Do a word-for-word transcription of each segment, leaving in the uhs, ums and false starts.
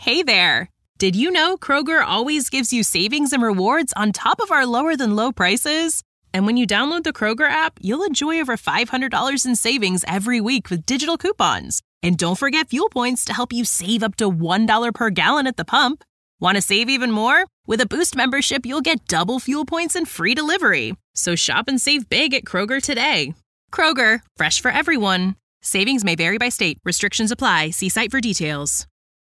Hey there! Did you know Kroger always gives you savings and rewards on top of our lower-than-low prices? And when you download the Kroger app, you'll enjoy over five hundred dollars in savings every week with digital coupons. And don't forget fuel points to help you save up to one dollar per gallon at the pump. Want to save even more? With a Boost membership, you'll get double fuel points and free delivery. So shop and save big at Kroger today. Kroger, fresh for everyone. Savings may vary by state. Restrictions apply. See site for details.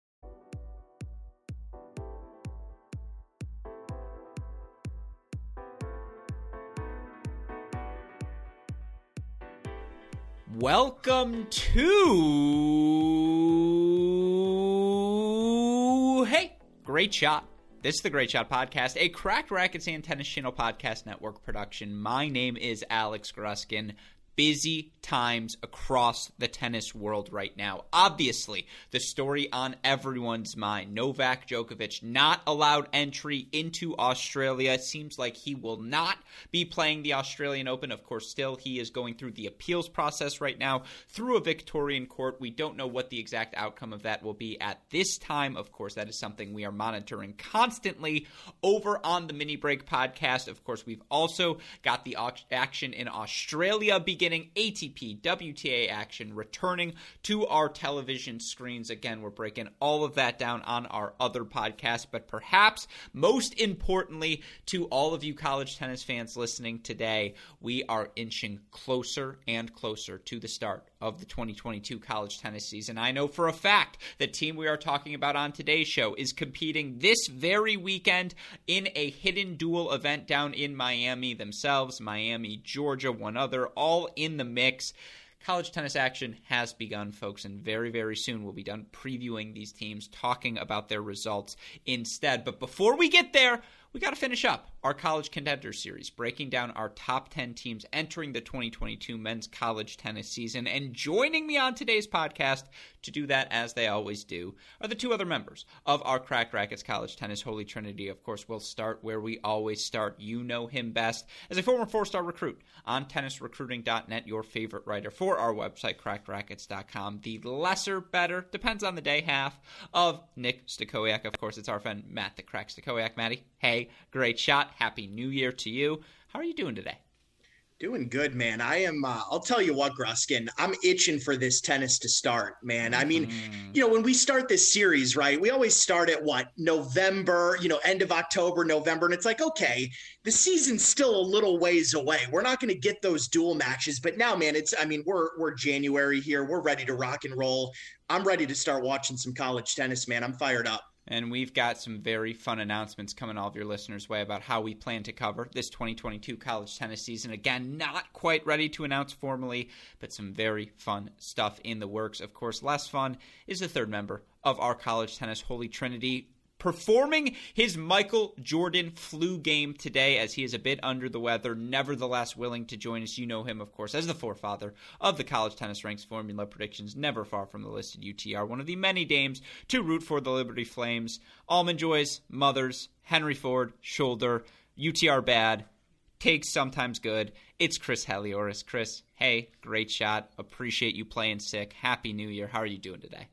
Welcome to Hey, Great Shot. This is the Great Shot Podcast, a Cracked Racquets and Tennis Channel Podcast Network production. My name is Alex Gruskin. Busy times across the tennis world right now. Obviously, the story on everyone's mind, Novak Djokovic not allowed entry into Australia. It seems like he will not be playing the Australian Open. Of course, still he is going through the appeals process right now through a Victorian court. We don't know what the exact outcome of that will be at this time. Of course, that is something we are monitoring constantly over on the Mini Break podcast. Of course, we've also got the action in Australia beginning. A T P, W T A action returning to our television screens. Again, we're breaking all of that down on our other podcast, but perhaps most importantly to all of you college tennis fans listening today, we are inching closer and closer to the start of the twenty twenty-two college tennis season. I know for a fact the team we are talking about on today's show is competing this very weekend in a hidden duel event down in Miami themselves, Miami, Georgia, one other, all in the mix. College tennis action has begun, folks, and very, very soon we'll be done previewing these teams, talking about their results instead. But before we get there, we got to finish up our College Contender Series, breaking down our top ten teams entering the twenty twenty-two men's college tennis season. And joining me on today's podcast to do that, as they always do, are the two other members of our Cracked Racquets College Tennis Holy Trinity. Of course, we'll start where we always start. You know him best as a former four-star recruit on tennis recruiting dot net, your favorite writer for our website, cracked rackets dot com. The lesser, better, depends on the day, half of Nick Stakowiak. Of course, it's our friend Matt the Crack Stakowiak. Matty, hey, great shot. Happy New Year to you. How are you doing today? Doing good, man. I am, uh, I'll tell you what, Gruskin, I'm itching for this tennis to start, man. I mean, mm. you know, when we start this series, right, we always start at what, November, you know, end of October, November. And it's like, okay, the season's still a little ways away. We're not going to get those dual matches. But now, man, it's, I mean, we're, we're January here. We're ready to rock and roll. I'm ready to start watching some college tennis, man. I'm fired up. And we've got some very fun announcements coming all of your listeners' way about how we plan to cover this twenty twenty-two college tennis season. Again, not quite ready to announce formally, but some very fun stuff in the works. Of course, less fun is the third member of our College Tennis Holy Trinity, performing his Michael Jordan flu game today as he is a bit under the weather, nevertheless willing to join us. You know him, of course, as the forefather of the College Tennis Ranks Formula Predictions, never far from the listed U T R, one of the many dames to root for the Liberty Flames. Almond Joys, Mothers, Henry Ford, Shoulder, U T R bad, takes sometimes good. It's Chris Halioris. Chris, hey, great shot. Appreciate you playing sick. Happy New Year. How are you doing today?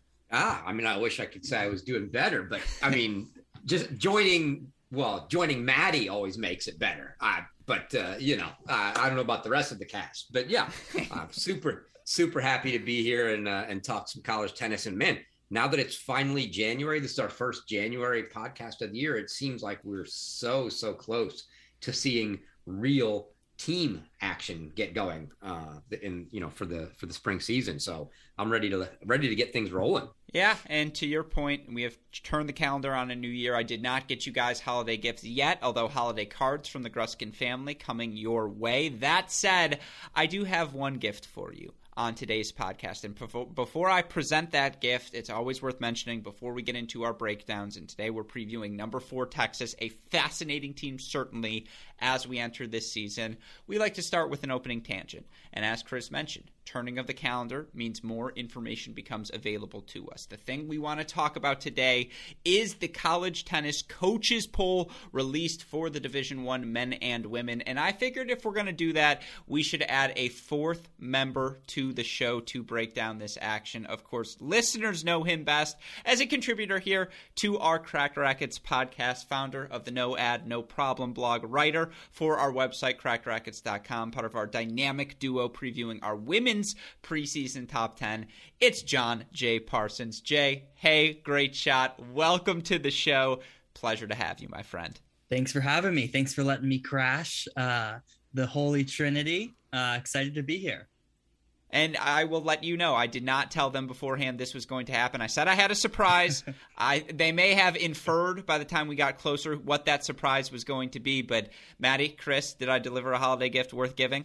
Ah, I mean, I wish I could say I was doing better, but I mean, just joining, well, joining Maddie always makes it better. Uh, but, uh, you know, uh, I don't know about the rest of the cast, but yeah, I'm super, super happy to be here and, uh, and talk some college tennis. And man, now that it's finally January, this is our first January podcast of the year. It seems like we're so, so close to seeing real team action get going uh in you know for the for the spring season. So I'm ready to ready to get things rolling. Yeah, and to your point, we have turned the calendar on a new year. I did not get you guys holiday gifts yet, although holiday cards from the Gruskin family coming your way. That said, I do have one gift for you on today's podcast. And before I present that gift, it's always worth mentioning before we get into our breakdowns. And today we're previewing number four Texas, a fascinating team certainly as we enter this season. We like to start with an opening tangent. And as Chris mentioned, turning of the calendar means more information becomes available to us. The thing we want to talk about today is the college tennis coaches poll released for the Division One men and women. And I figured if we're going to do that, we should add a fourth member to the show to break down this action. Of course, listeners know him best as a contributor here to our Cracked Racquets podcast, founder of the No Ad, No Problem blog, writer for our website, cracked racquets dot com, part of our dynamic duo previewing our women's preseason top ten. It's John J. Parsons. Jay, hey, great shot. Welcome to the show. Pleasure to have you, my friend. Thanks for having me. Thanks for letting me crash uh, the Holy Trinity. Uh, excited to be here. And I will let you know, I did not tell them beforehand this was going to happen. I said I had a surprise. I They may have inferred by the time we got closer what that surprise was going to be. But Maddie, Chris, did I deliver a holiday gift worth giving?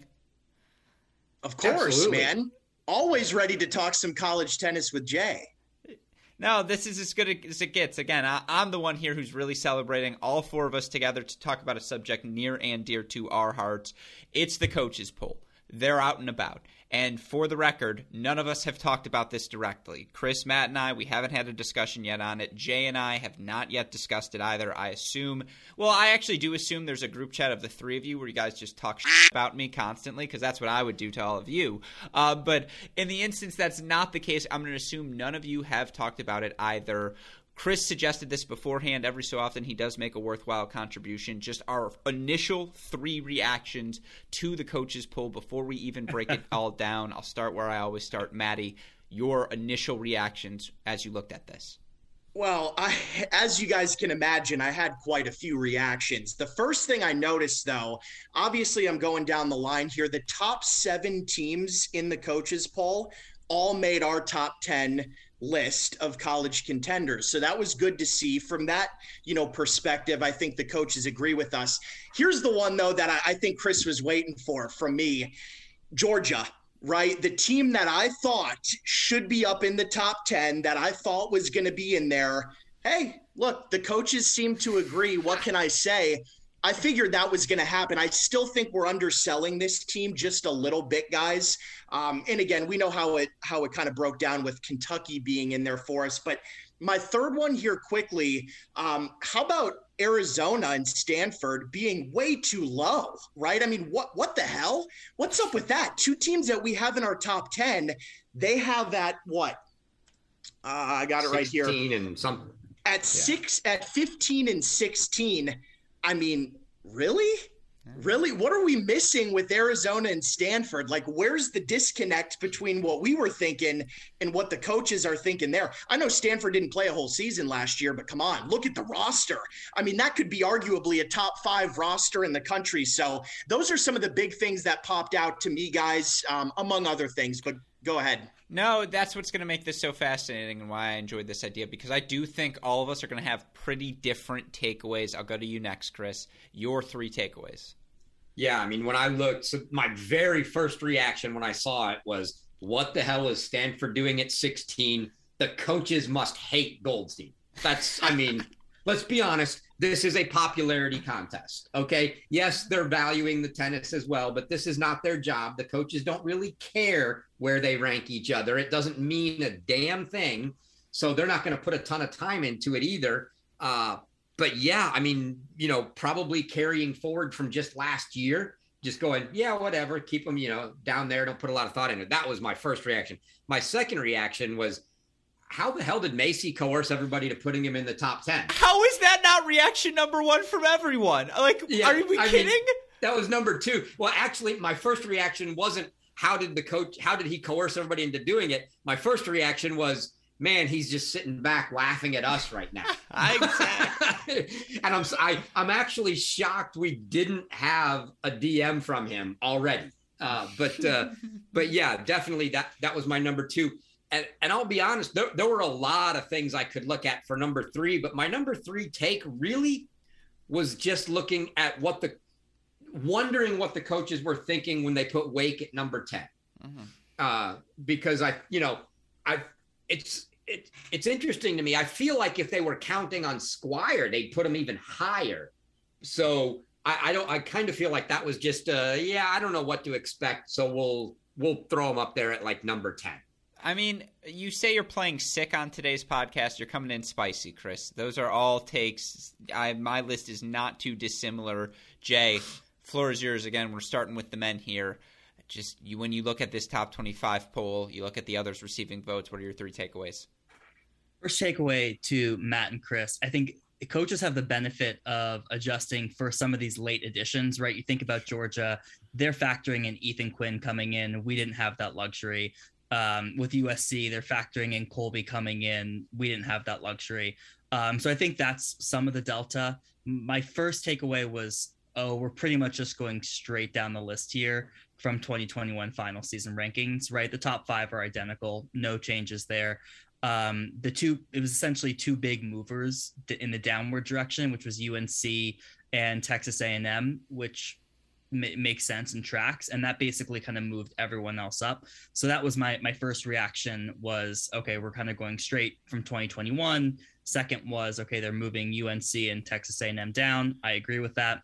Of course, Absolutely. man. Always ready to talk some college tennis with Jay. No, this is as good as it gets. Again, I, I'm the one here who's really celebrating all four of us together to talk about a subject near and dear to our hearts. It's the coaches poll. They're out and about. And for the record, none of us have talked about this directly. Chris, Matt, and I, we haven't had a discussion yet on it. Jay and I have not yet discussed it either. I assume, well, I actually do assume there's a group chat of the three of you where you guys just talk shit about me constantly, because that's what I would do to all of you. Uh, but in the instance that's not the case, I'm going to assume none of you have talked about it either. Chris suggested this beforehand. Every so often he does make a worthwhile contribution. Just our initial three reactions to the coaches poll before we even break it all down. I'll start where I always start. Maddie, your initial reactions as you looked at this. Well, I, as you guys can imagine, I had quite a few reactions. The first thing I noticed, though, obviously I'm going down the line here. The top seven teams in the coaches poll all made our top ten list of college contenders. So that was good to see. From that, you know, perspective, I think the coaches agree with us. Here's the one, though, that I, I think Chris was waiting for from me. Georgia, right? The team that I thought should be up in the top ten, that I thought was going to be in there. Hey, look, the coaches seem to agree. What can I say? I figured that was going to happen. I still think we're underselling this team just a little bit, guys. Um, and again, we know how it how it kind of broke down with Kentucky being in there for us. But my third one here quickly, um, how about Arizona and Stanford being way too low, right? I mean, what what the hell? What's up with that? Two teams that we have in our top ten, they have that, what? Uh, I got it right here. sixteen and something. At yeah. six, at fifteen and sixteen, I mean, really? Really? What are we missing with Arizona and Stanford? Like, where's the disconnect between what we were thinking and what the coaches are thinking there? I know Stanford didn't play a whole season last year, but come on, look at the roster. I mean, that could be arguably a top five roster in the country. So those are some of the big things that popped out to me, guys, um, among other things. But go ahead. No, that's what's going to make this so fascinating and why I enjoyed this idea, because I do think all of us are going to have pretty different takeaways. I'll go to you next, Chris. Your three takeaways. Yeah, I mean, when I looked, so my very first reaction when I saw it was, what the hell is Stanford doing at sixteen? The coaches must hate Goldstein. That's, I mean, let's be honest. This is a popularity contest, okay? Yes, they're valuing the tennis as well, but this is not their job. The coaches don't really care where they rank each other. It doesn't mean a damn thing. So they're not going to put a ton of time into it either. Uh, but yeah, I mean, you know, probably carrying forward from just last year, just going, yeah, whatever, keep them, you know, down there. Don't put a lot of thought into it. That was my first reaction. My second reaction was, how the hell did Macy coerce everybody to putting him in the top ten? How is that not reaction number one from everyone? Like, yeah, are we I kidding? Mean, that was number two. Well, actually, my first reaction wasn't, how did the coach, how did he coerce everybody into doing it? My first reaction was, man, he's just sitting back laughing at us right now. Exactly. And I'm, I, I'm actually shocked we didn't have a D M from him already. Uh, but, uh, but yeah, definitely that, that was my number two. And, and I'll be honest, there, there were a lot of things I could look at for number three, but my number three take really was just looking at what the, wondering what the coaches were thinking when they put Wake at number ten. Mm-hmm. Uh, because I, you know, I, it's, it, it's interesting to me. I feel like if they were counting on Squire, they'd put him even higher. So I, I don't, I kind of feel like that was just, uh, yeah, I don't know what to expect. So we'll, we'll throw them up there at like number ten. I mean, you say you're playing sick on today's podcast. You're coming in spicy, Chris. Those are all takes. I, my list is not too dissimilar. Jay, floor is yours again. We're starting with the men here. Just you, when you look at this top twenty-five poll, you look at the others receiving votes. What are your three takeaways? First takeaway to Matt and Chris. I think coaches have the benefit of adjusting for some of these late additions, right? You think about Georgia, they're factoring in Ethan Quinn coming in. We didn't have that luxury. Um, with U S C, they're factoring in Colby coming in. We didn't have that luxury. Um, so I think that's some of the delta. My first takeaway was, oh, we're pretty much just going straight down the list here from twenty twenty-one final season rankings, right? The top five are identical, no changes there. Um, the two, it was essentially two big movers in the downward direction, which was U N C and Texas A and M, which ma- makes sense and tracks. And that basically kind of moved everyone else up. So that was my, my first reaction was, okay, we're kind of going straight from twenty twenty-one. Second was, okay, they're moving U N C and Texas A and M down. I agree with that.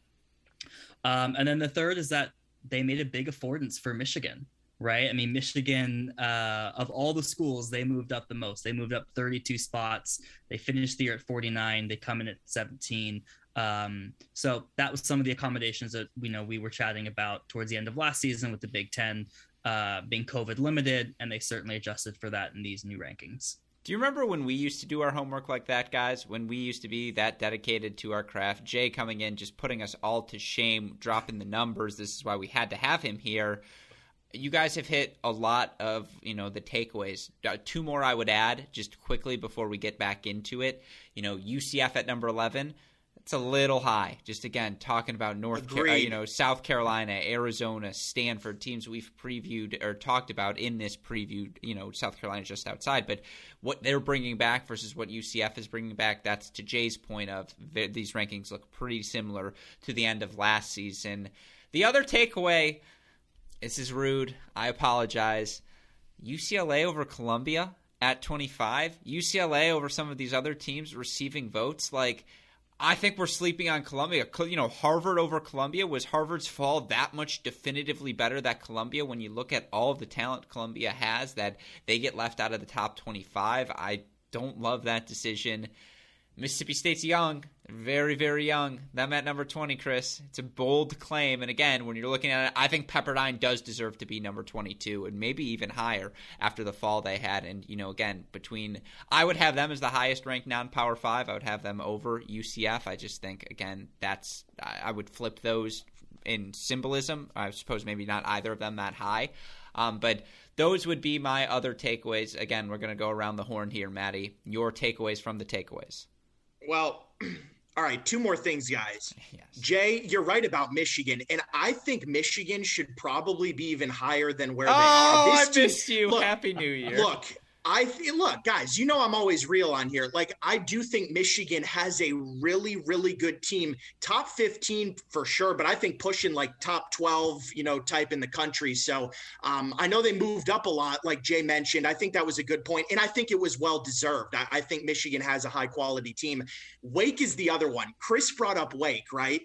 Um, and then the third is that they made a big affordance for Michigan. Right. I mean, Michigan, uh, of all the schools, they moved up the most. They moved up thirty-two spots. They finished the year at forty-nine. They come in at seventeen. Um, so that was some of the accommodations that we know we were chatting about towards the end of last season with the Big Ten uh, being COVID limited. And they certainly adjusted for that in these new rankings. Do you remember when we used to do our homework like that, guys? When we used to be that dedicated to our craft? Jay coming in, just putting us all to shame, dropping the numbers. This is why we had to have him here. You guys have hit a lot of, you know, the takeaways. Uh, two more I would add just quickly before we get back into it. You know, U C F at number eleven. It's a little high. Just again, talking about North, Car- uh, you know, South Carolina, Arizona, Stanford, teams we've previewed or talked about in this preview. You know, South Carolina just outside, but what they're bringing back versus what U C F is bringing back. That's to Jay's point of these rankings look pretty similar to the end of last season. The other takeaway. This is rude. I apologize. U C L A over Columbia at twenty-five. U C L A over some of these other teams receiving votes. Like, I think we're sleeping on Columbia. You know, Harvard over Columbia. Was Harvard's fall that much definitively better than Columbia when you look at all of the talent Columbia has that they get left out of the top twenty-five? I don't love that decision. Mississippi State's young, very, very young. Them at number twenty, Chris. It's a bold claim. And again, when you're looking at it, I think Pepperdine does deserve to be number twenty-two and maybe even higher after the fall they had. And, you know, again, between – I would have them as the highest ranked non-Power five. I would have them over U C F. I just think, again, that's – I would flip those in symbolism. I suppose maybe not either of them that high. Um, but those would be my other takeaways. Again, we're going to go around the horn here, Maddie. Your takeaways from the takeaways. Well, all right, two more things, guys. Yes. Jay, you're right about Michigan, and I think Michigan should probably be even higher than where oh, they are. This I missed team, you. Look, Happy New Year. Look, I th- look, guys, you know I'm always real on here. Like, I do think Michigan has a really, really good team. Top fifteen for sure, but I think pushing like top twelve, you know, type in the country. So um, I know they moved up a lot, like Jay mentioned. I think that was a good point, and I think it was well-deserved. I, I think Michigan has a high-quality team. Wake is the other one. Chris brought up Wake, right?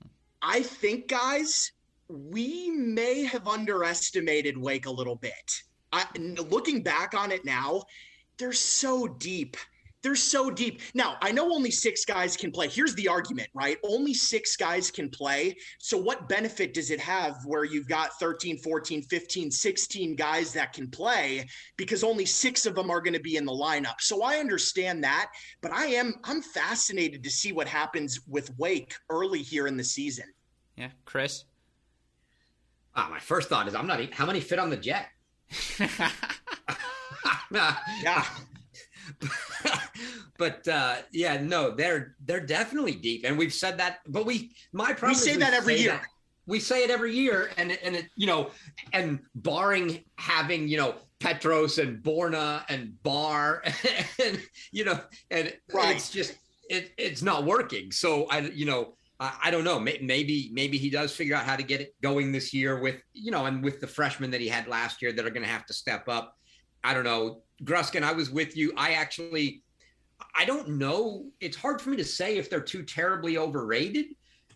I think, guys, we may have underestimated Wake a little bit. I, looking back on it now, they're so deep. They're so deep. Now, I know only six guys can play. Here's the argument, right? Only six guys can play. So what benefit does it have where you've got thirteen, fourteen, fifteen, sixteen guys that can play because only six of them are going to be in the lineup? So I understand that, but I am I'm fascinated to see what happens with Wake early here in the season. Yeah, Chris? Uh, my first thought is I'm not even, how many fit on the jet? yeah. But uh, yeah, no, they're they're definitely deep, and we've said that. But we, my problem, we say is that every say year. That, we say it every year, and and it, you know, and barring having you know Petros and Borna and Barr, and you know, and right. it's just it it's not working. So I you know. I don't know. Maybe maybe he does figure out how to get it going this year with, you know, and with the freshmen that he had last year that are going to have to step up. I don't know. Gruskin, I was with you. I actually, I don't know. It's hard for me to say if they're too terribly overrated.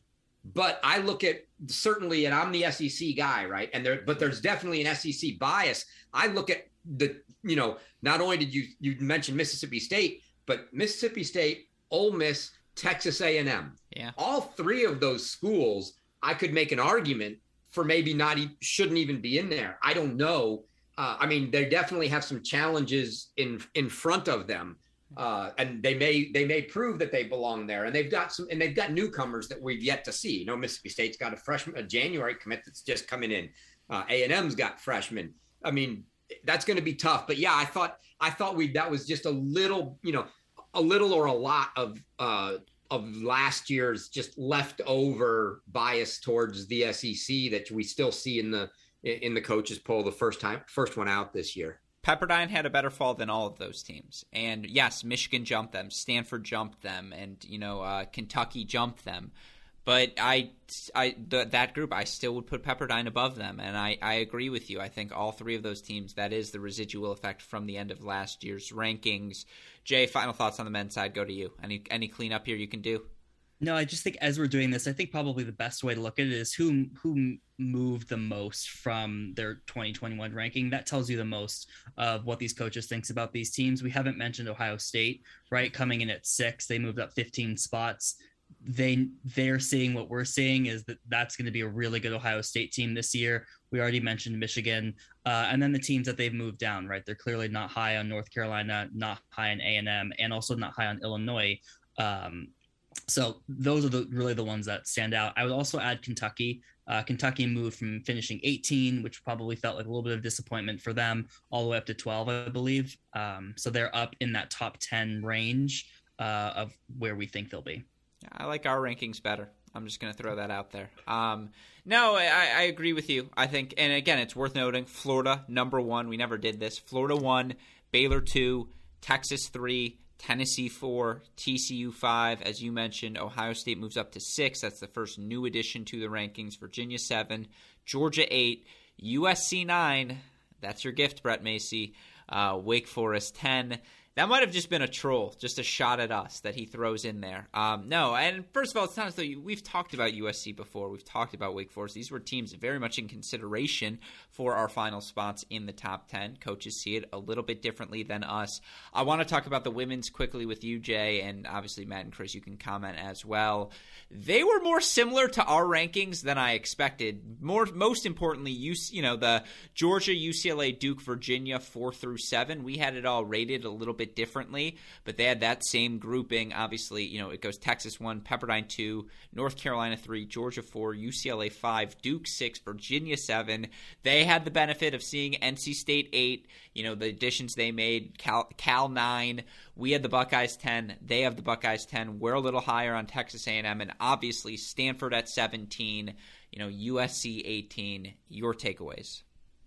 But I look at certainly, and I'm the S E C guy, right? And there, but there's definitely an S E C bias. I look at the, you know, not only did you you mention Mississippi State, but Mississippi State, Ole Miss, Texas A and M. Yeah. All three of those schools, I could make an argument for maybe not e- shouldn't even be in there. I don't know. Uh, I mean, they definitely have some challenges in in front of them. Uh, and they may they may prove that they belong there, and they've got some and they've got newcomers that we've yet to see. You know, Mississippi State's got a freshman, a January commit that's just coming in. Uh, A and M's got freshmen. I mean, that's going to be tough. But yeah, I thought I thought we that was just a little, you know, a little or a lot of uh, of last year's just leftover bias towards the S E C that we still see in the in the coaches poll the first time first one out this year. Pepperdine had a better fall than all of those teams. And yes, Michigan jumped them, Stanford jumped them, and, you know, uh, Kentucky jumped them. But I, I the, that group, I still would put Pepperdine above them. And I, I agree with you. I think all three of those teams, that is the residual effect from the end of last year's rankings. Jay, final thoughts on the men's side go to you. Any, any cleanup here you can do? No, I just think as we're doing this, I think probably the best way to look at it is who who moved the most from their twenty twenty-one ranking. That tells you the most of what these coaches thinks about these teams. We haven't mentioned Ohio State, right? Coming in at six, they moved up fifteen spots. They they're seeing what we're seeing is that that's going to be a really good Ohio State team this year. We already mentioned Michigan, uh, and then the teams that they've moved down, right? They're clearly not high on North Carolina, not high on A and M, and also not high on Illinois. Um, So those are the really the ones that stand out. I would also add Kentucky. Uh, Kentucky moved from finishing eighteen, which probably felt like a little bit of disappointment for them, all the way up to twelve, I believe. Um, so they're up in that top ten range uh, of where we think they'll be. I like our rankings better. I'm just going to throw that out there. Um, no, I, I agree with you. I think, and again, it's worth noting, Florida, number one. We never did this. Florida one, Baylor two, Texas three, Tennessee four, T C U five. As you mentioned, Ohio State moves up to six. That's the first new addition to the rankings. Virginia seven, Georgia eight, U S C nine. That's your gift, Brett Macy. Uh, Wake Forest ten. That might have just been a troll, just a shot at us that he throws in there. Um, no, and first of all, it's not as though you, we've talked about U S C before. We've talked about Wake Forest. These were teams very much in consideration for our final spots in the top ten. Coaches see it a little bit differently than us. I want to talk about the women's quickly with you, Jay, and obviously Matt and Chris, you can comment as well. They were more similar to our rankings than I expected. More, most importantly, you, you know, the Georgia, U C L A, Duke, Virginia, four through seven. We had it all rated a little bit differently, but they had that same grouping. Obviously, you know, it goes Texas one, Pepperdine two, North Carolina three, Georgia four, U C L A five, Duke six, Virginia seven. They had the benefit of seeing N C State eight, you know, the additions they made, Cal, Cal nine. We had the Buckeyes ten. They have the Buckeyes ten. We're a little higher on Texas A and M, and obviously Stanford at seventeen, you know, U S C eighteen. Your takeaways?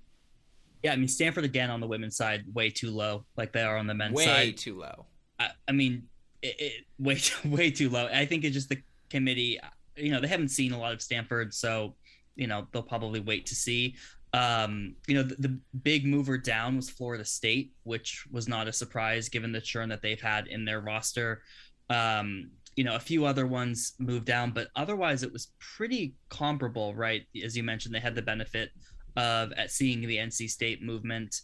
Yeah, I mean, Stanford, again, on the women's side, way too low, like they are on the men's way side. Way too low. I, I mean, it, it, way, way too low. I think it's just the committee, you know, they haven't seen a lot of Stanford, so, you know, they'll probably wait to see. Um, you know, the, the big mover down was Florida State, which was not a surprise given the churn that they've had in their roster. Um, you know, a few other ones moved down, but otherwise it was pretty comparable, right? As you mentioned, they had the benefit of at seeing the N C State movement.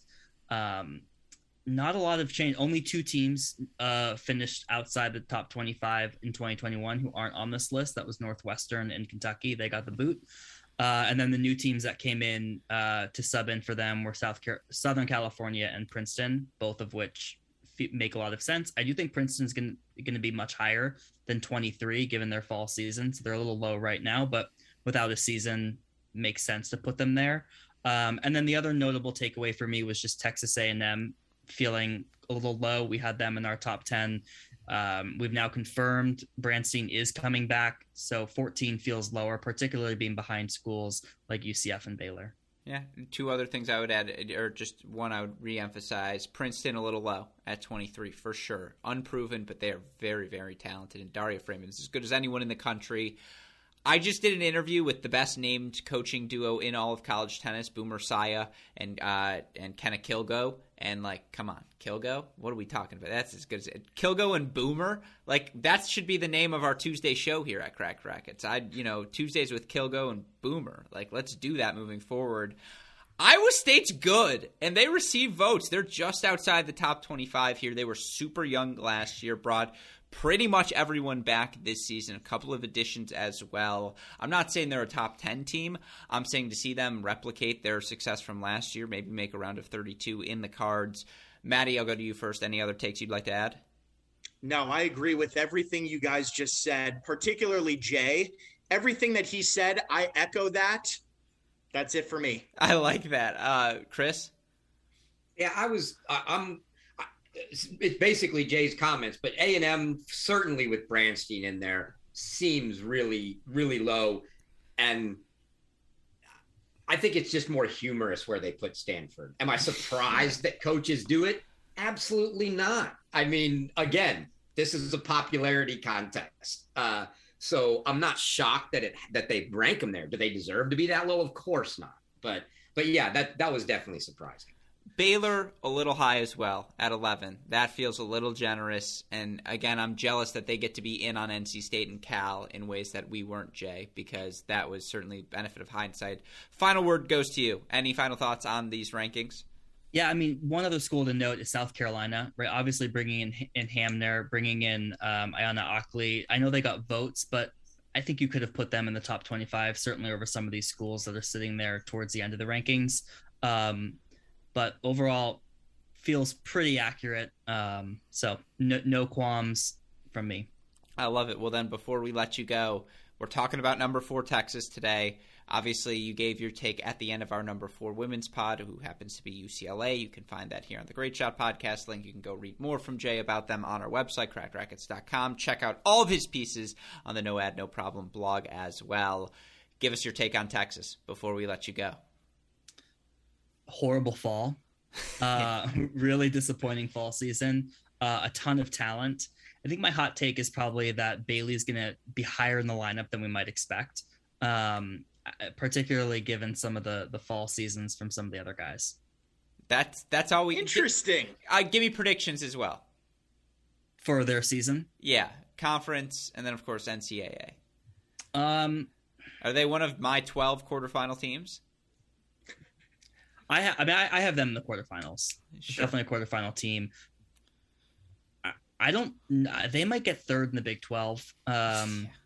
Um, not a lot of change. Only two teams uh, finished outside the top twenty-five in twenty twenty-one who aren't on this list. That was Northwestern and Kentucky. They got the boot. Uh, and then the new teams that came in uh, to sub in for them were South Car- Southern California and Princeton, both of which f- make a lot of sense. I do think Princeton's going to be much higher than twenty-three given their fall season. So they're a little low right now, but without a season, makes sense to put them there. Um, and then the other notable takeaway for me was just Texas A and M feeling a little low. We had them in our top ten. Um, we've now confirmed Branstein is coming back. So fourteen feels lower, particularly being behind schools like U C F and Baylor. Yeah. Two other things I would add, or just one I would reemphasize. Princeton a little low at twenty-three for sure. Unproven, but they are very, very talented. And Daria Freeman is as good as anyone in the country. I just did an interview with the best named coaching duo in all of college tennis, Boomer Saya and uh, and Kenneth Kilgo. And, like, come on, Kilgo? What are we talking about? That's as good as it. Kilgo and Boomer? Like, that should be the name of our Tuesday show here at Cracked Racquets. I, you know, Tuesdays with Kilgo and Boomer. Like, let's do that moving forward. Iowa State's good, and they receive votes. They're just outside the top twenty-five here. They were super young last year, brought pretty much everyone back this season, a couple of additions as well. I'm not saying they're a top ten team. I'm saying to see them replicate their success from last year, maybe make a round of thirty-two in the cards. Maddie, I'll go to you first. Any other takes you'd like to add? No, I agree with everything you guys just said, particularly Jay. Everything that he said, I echo that. That's it for me. I like that. Uh, Chris? Yeah, I was I, I'm it's basically Jay's comments, but A and M certainly with Branstein in there seems really, really low. And I think it's just more humorous where they put Stanford. Am I surprised that coaches do it? Absolutely not. I mean, again, this is a popularity contest. Uh, so I'm not shocked that it that they rank them there. Do they deserve to be that low? Of course not. But but yeah, that that was definitely surprising. Baylor, a little high as well at eleven. That feels a little generous. And again, I'm jealous that they get to be in on N C State and Cal in ways that we weren't, Jay, because that was certainly benefit of hindsight. Final word goes to you. Any final thoughts on these rankings? Yeah, I mean, one other school to note is South Carolina, right? Obviously bringing in, in Hamner, bringing in um, Ayanna Ockley. I know they got votes, but I think you could have put them in the top twenty-five, certainly over some of these schools that are sitting there towards the end of the rankings. Um, but overall, feels pretty accurate. Um, so no, no qualms from me. I love it. Well, then, before we let you go, we're talking about number four Texas today. Obviously, you gave your take at the end of our number four women's pod, who happens to be U C L A. You can find that here on the Great Shot Podcast link. You can go read more from Jay about them on our website, cracked racquets dot com. Check out all of his pieces on the No Ad, No Problem blog as well. Give us your take on Texas before we let you go. Horrible fall. Uh, really disappointing fall season. Uh, a ton of talent. I think my hot take is probably that Bailey's going to be higher in the lineup than we might expect. Um, particularly given some of the the fall seasons from some of the other guys. That's that's all we interesting. I give me predictions as well for their season. Yeah, conference, and then of course N C A A. Um, are they one of my twelve quarterfinal teams? I ha- I mean I, I have them in the quarterfinals. Sure. Definitely a quarterfinal team. I, I don't. They might get third in the Big twelve. Um, yeah.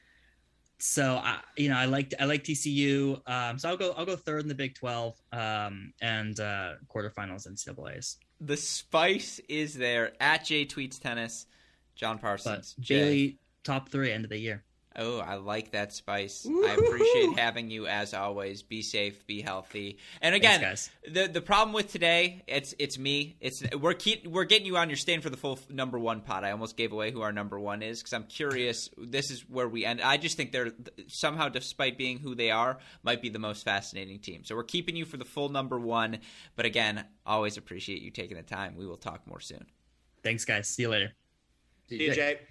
So I, you know, I like I like T C U. Um, so I'll go I'll go third in the Big twelve um, and uh, quarterfinals N C double A's. The spice is there at Jay Tweets Tennis. John Parsons, but Bailey top three end of the year. Oh, I like that spice. Woo-hoo! I appreciate having you as always. Be safe, be healthy. And again, Thanks, guys. the the problem with today, it's it's me. It's we're keep, we're getting you on your stand for the full number one pod. I almost gave away who our number one is because I'm curious. This is where we end. I just think they're somehow, despite being who they are, might be the most fascinating team. So we're keeping you for the full number one. But again, always appreciate you taking the time. We will talk more soon. Thanks, guys. See you later. See you, Jay.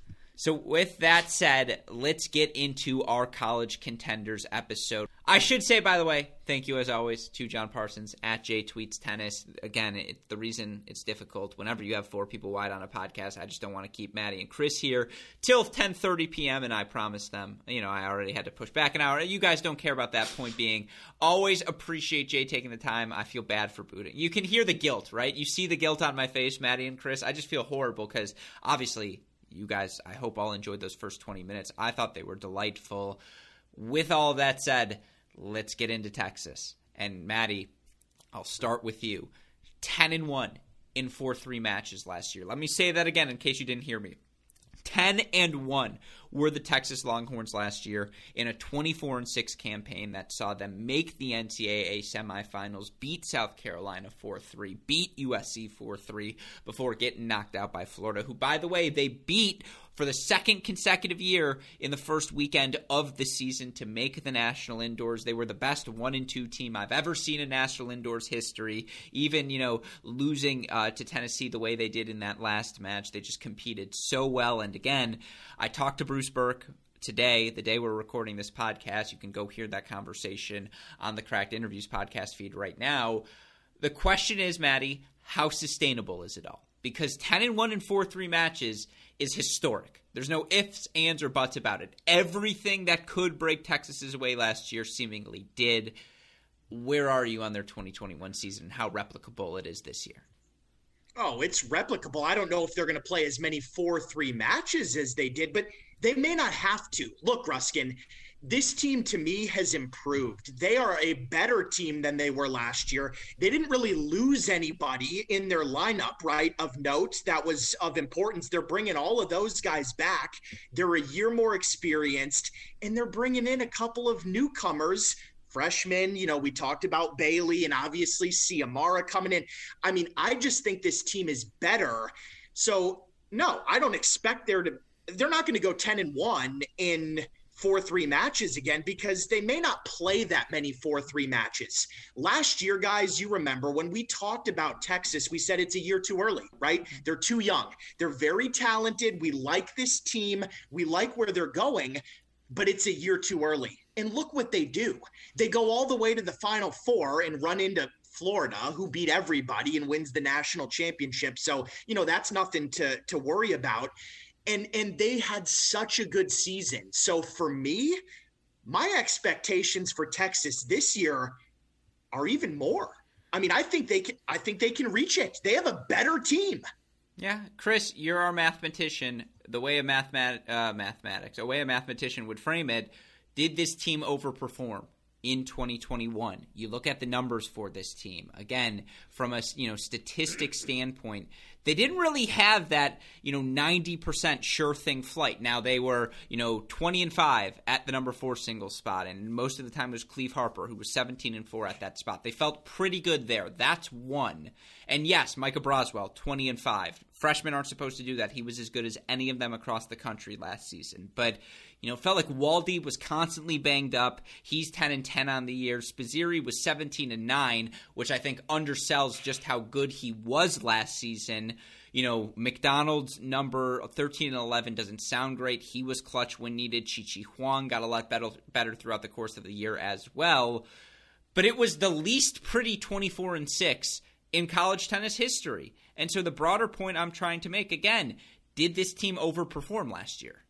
So with that said, let's get into our college contenders episode. I should say, by the way, thank you as always to John Parsons at Jay Tweets Tennis. Again, it, the reason it's difficult whenever you have four people wide on a podcast, I just don't want to keep Maddie and Chris here till ten thirty p.m. And I promised them, you know, I already had to push back an hour. You guys don't care about that. Point being, always appreciate Jay taking the time. I feel bad for booting. You can hear the guilt, right? You see the guilt on my face, Maddie and Chris. I just feel horrible because obviously you guys, I hope all enjoyed those first twenty minutes. I thought they were delightful. With all that said, let's get into Texas. And Maddie, I'll start with you. ten and one in four three matches last year. Let me say that again in case you didn't hear me. ten and one were the Texas Longhorns last year in a twenty-four and six campaign that saw them make the N C double A semifinals, beat South Carolina four three, beat U S C four three before getting knocked out by Florida, who, by the way, they beat for the second consecutive year in the first weekend of the season to make the National Indoors. They were the best one and two team I've ever seen in National Indoors history. Even, you know, losing uh, to Tennessee the way they did in that last match, they just competed so well. And again, I talked to Bruce Burke today, the day we're recording this podcast, you can go hear that conversation on the Cracked Interviews podcast feed right now. The question is, Maddie, how sustainable is it all? Because ten and one in four three matches is historic. There's no ifs, ands, or buts about it. Everything that could break Texas's way last year seemingly did. Where are you on their twenty twenty-one season and how replicable it is this year? Oh, it's replicable. I don't know if they're going to play as many four three matches as they did, but they may not have to. Look, Ruskin, this team to me has improved. They are a better team than they were last year. They didn't really lose anybody in their lineup, right, of note that was of importance. They're bringing all of those guys back. They're a year more experienced, and they're bringing in a couple of newcomers, freshmen. You know, we talked about Bailey and obviously Ciamara coming in. I mean, I just think this team is better. So, no, I don't expect there to – they're not going to go ten and one in – four three matches again, because they may not play that many four three matches. Last year, guys, you remember when we talked about Texas, we said it's a year too early, right? They're too young. They're very talented. We like this team. We like where they're going, but it's a year too early. And look what they do. They go all the way to the Final Four and run into Florida, who beat everybody and wins the national championship. So, you know, that's nothing to, to worry about. And and they had such a good season. So for me, my expectations for Texas this year are even more. I mean, I think they can I think they can reach it. They have a better team. Yeah, Chris, you're our mathematician. The way a mathemat- uh, mathematics, a way a mathematician would frame it, did this team overperform in twenty twenty-one? You look at the numbers for this team. Again, from a you know statistic standpoint, they didn't really have that, you know, ninety percent sure thing flight. Now they were, you know, twenty and five at the number four singles spot, and most of the time it was Cleve Harper, who was seventeen and four at that spot. They felt pretty good there. That's one. And yes, Micah Braswell, twenty and five. Freshmen aren't supposed to do that. He was as good as any of them across the country last season. But, you know, felt like Waldy was constantly banged up. He's ten and ten on the year. Spizzirri was seventeen and nine, which I think undersells just how good he was last season. You know, McDonald's number thirteen and eleven doesn't sound great. He was clutch when needed. Chi-Chi Huang got a lot better, better throughout the course of the year as well. But it was the least pretty twenty-four and six in college tennis history. And so the broader point I'm trying to make, again, did this team overperform last year?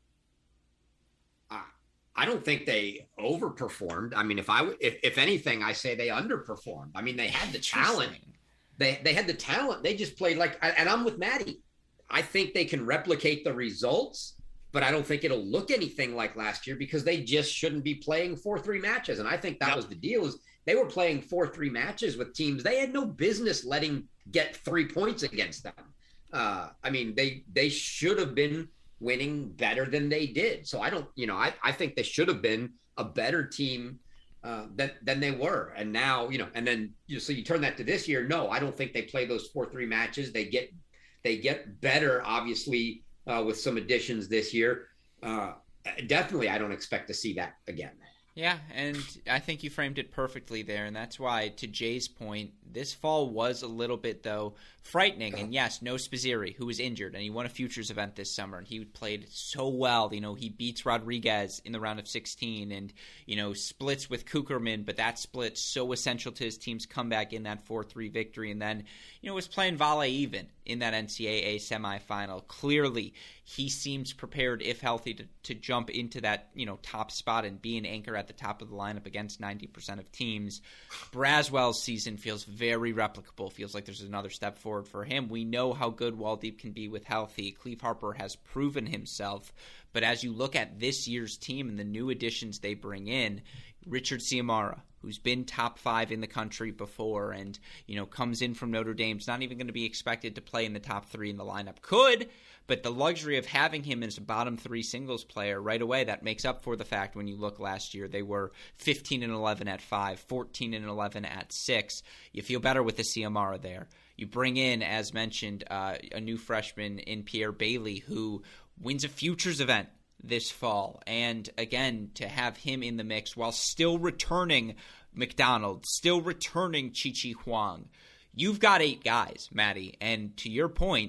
I don't think they overperformed. I mean, if I if, if anything, I say they underperformed. I mean, they had the talent. They they had the talent. They just played like, and I'm with Maddie. I think they can replicate the results, but I don't think it'll look anything like last year because they just shouldn't be playing four three matches. And I think that yep. was the deal, is they were playing four three matches with teams they had no business letting get three points against them. Uh, I mean, they they should have been winning better than they did. So I don't, you know, I, I think they should have been a better team uh, than, than they were. And now, you know, and then, you know, so you turn that to this year. No, I don't think they play those four three matches. They get, they get better, obviously, uh, with some additions this year. Uh, definitely, I don't expect to see that again. Yeah, and I think you framed it perfectly there, and that's why, to Jay's point, this fall was a little bit, though, frightening. And yes, no Spizzirri, who was injured, and he won a Futures event this summer, and he played so well. You know, he beats Rodriguez in the round of sixteen and, you know, splits with Kucherman, but that split so essential to his team's comeback in that four three victory. And then, you know, was playing volley even in that N C double A semifinal. Clearly, he seems prepared, if healthy, to, to jump into that, you know, top spot and be an anchor at the top of the lineup against ninety percent of teams. Braswell's season feels very replicable. Feels like there's another step forward for him. We know how good Waldeep can be with healthy. Cleve Harper has proven himself. But as you look at this year's team and the new additions they bring in, Richard Ciamara, who's been top five in the country before and, you know, comes in from Notre Dame, is not even going to be expected to play in the top three in the lineup. Could, but the luxury of having him as a bottom three singles player right away, that makes up for the fact when you look last year, they were fifteen and eleven at five, fourteen and eleven at six. You feel better with the Ciamara there. You bring in, as mentioned, uh, a new freshman in Pierre Bailey, who wins a Futures event this fall. And again, to have him in the mix while still returning McDonald, still returning Chi-Chi Huang. You've got eight guys, Maddie. And to your point,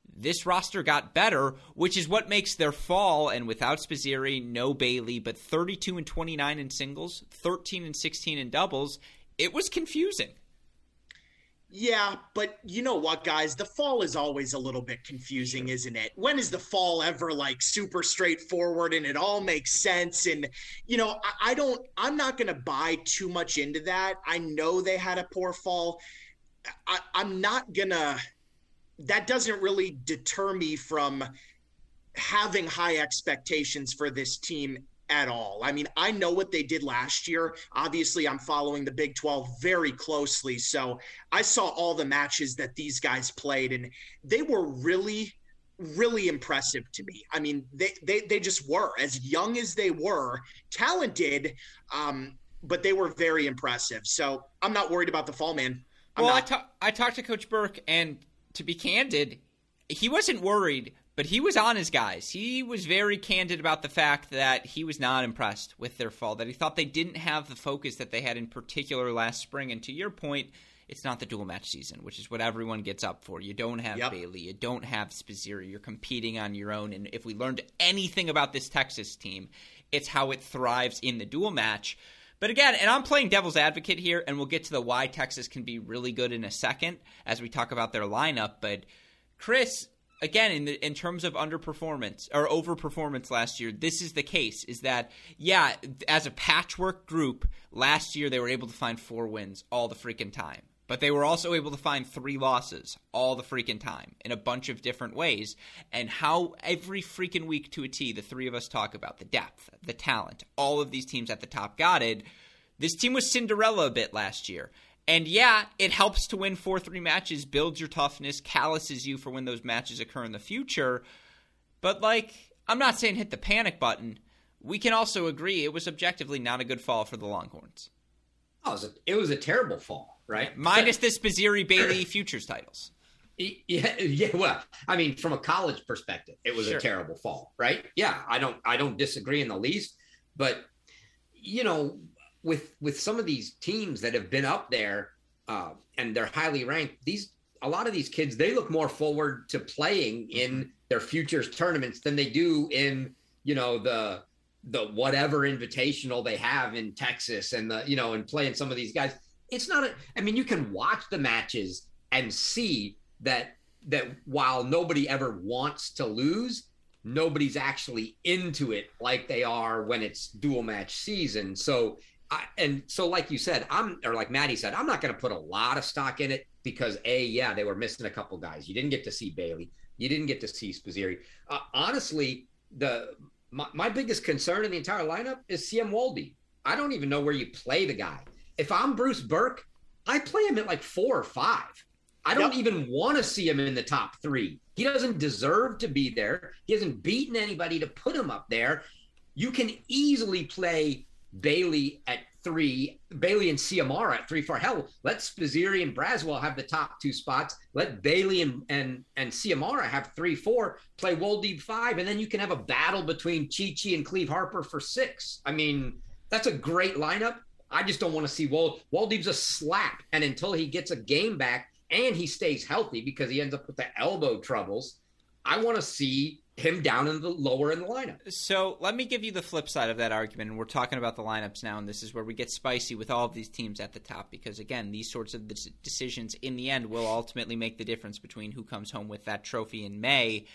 this roster got better, which is what makes their fall, and without Spizzirri, no Bailey, but thirty-two and twenty-nine in singles, thirteen and sixteen in doubles, it was confusing. Yeah, but you know what, guys? The fall is always a little bit confusing, isn't it? When is the fall ever like super straightforward and it all makes sense? And, you know, I, I don't, I'm not going to buy too much into that. I know they had a poor fall. I, I'm not going to, that doesn't really deter me from having high expectations for this team at all. I mean, I know what they did last year. Obviously, I'm following the Big twelve very closely. So I saw all the matches that these guys played, and they were really, really impressive to me. I mean, they they they just were, as young as they were, talented, um, but they were very impressive. So I'm not worried about the fall, man. I'm well, not. I, ta- I talked to Coach Burke, and to be candid, he wasn't worried, but he was on his guys. He was very candid about the fact that he was not impressed with their fall, that he thought they didn't have the focus that they had in particular last spring. And to your point, it's not the dual match season, which is what everyone gets up for. You don't have yep. Bailey. You don't have Spizzirri. You're competing on your own. And if we learned anything about this Texas team, it's how it thrives in the dual match. But again, and I'm playing devil's advocate here, and we'll get to the why Texas can be really good in a second as we talk about their lineup. But Chris, again, in the, in terms of underperformance or overperformance last year, this is the case, is that, yeah, as a patchwork group, last year they were able to find four wins all the freaking time. But they were also able to find three losses all the freaking time in a bunch of different ways. And how every freaking week to a T, the three of us talk about the depth, the talent, all of these teams at the top got it. This team was Cinderella a bit last year. And yeah, it helps to win four three matches, builds your toughness, calluses you for when those matches occur in the future. But, like, I'm not saying hit the panic button. We can also agree it was objectively not a good fall for the Longhorns. Oh, it was a, it was a terrible fall, right? Minus the Spizzirri Bailey Futures titles. Yeah, yeah. Well, I mean, from a college perspective, it was sure. a terrible fall, right? Yeah, I don't, I don't disagree in the least. But you know, with with some of these teams that have been up there uh, and they're highly ranked, these a lot of these kids, they look more forward to playing in their futures tournaments than they do in, you know, the the whatever invitational they have in Texas and the, you know, and playing some of these guys. It's not a, I mean, you can watch the matches and see that that while nobody ever wants to lose, nobody's actually into it like they are when it's dual match season. So I, and so like you said, I'm or like Maddie said, I'm not going to put a lot of stock in it because a yeah, they were missing a couple guys. You didn't get to see Bailey. You didn't get to see Spizzirri. Uh, honestly, the my, my biggest concern in the entire lineup is Siem Wolde. I don't even know where you play the guy. If I'm Bruce Burke, I play him at like four or five. I don't yep. even want to see him in the top three. He doesn't deserve to be there. He hasn't beaten anybody to put him up there. You can easily play Bailey at three, Bailey and Ciamara at three, four. Hell, let Spizzirri and Braswell have the top two spots. Let Bailey and, and, and Ciamara have three, four, play Wolde five, and then you can have a battle between Chi-Chi and Cleve Harper for six. I mean, that's a great lineup. I just don't want to see Wolde. Wolde's a slap, and until he gets a game back and he stays healthy because he ends up with the elbow troubles, I want to see him down in the lower in the lineup. So let me give you the flip side of that argument, and we're talking about the lineups now, and this is where we get spicy with all of these teams at the top because, again, these sorts of decisions in the end will ultimately make the difference between who comes home with that trophy in May.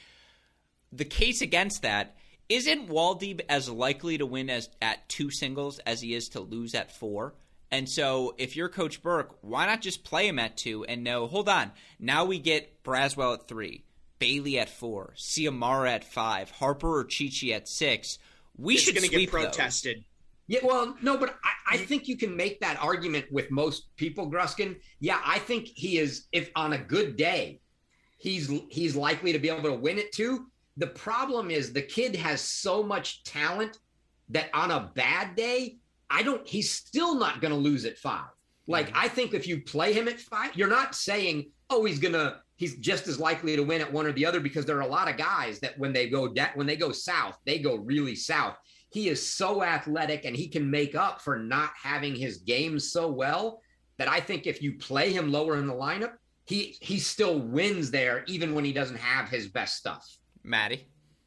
The case against that, isn't Wolde as likely to win as at two singles as he is to lose at four? And so if you're Coach Burke, why not just play him at two and know, hold on, now we get Braswell at three, Bailey at four, Ciamara at five, Harper or Chi-Chi at six. We it's should gonna sweep get protested. Those. Yeah, well, no, but I, I think you can make that argument with most people, Gruskin. Yeah, I think he is, if on a good day, he's he's likely to be able to win it too. The problem is the kid has so much talent that on a bad day, I don't, he's still not going to lose at five. Like, mm-hmm. I think if you play him at five, you're not saying, oh, he's going to, he's just as likely to win at one or the other, because there are a lot of guys that when they go, da- when they go south, they go really south. He is so athletic and he can make up for not having his game so well that I think if you play him lower in the lineup, he he still wins there even when he doesn't have his best stuff. Maddie?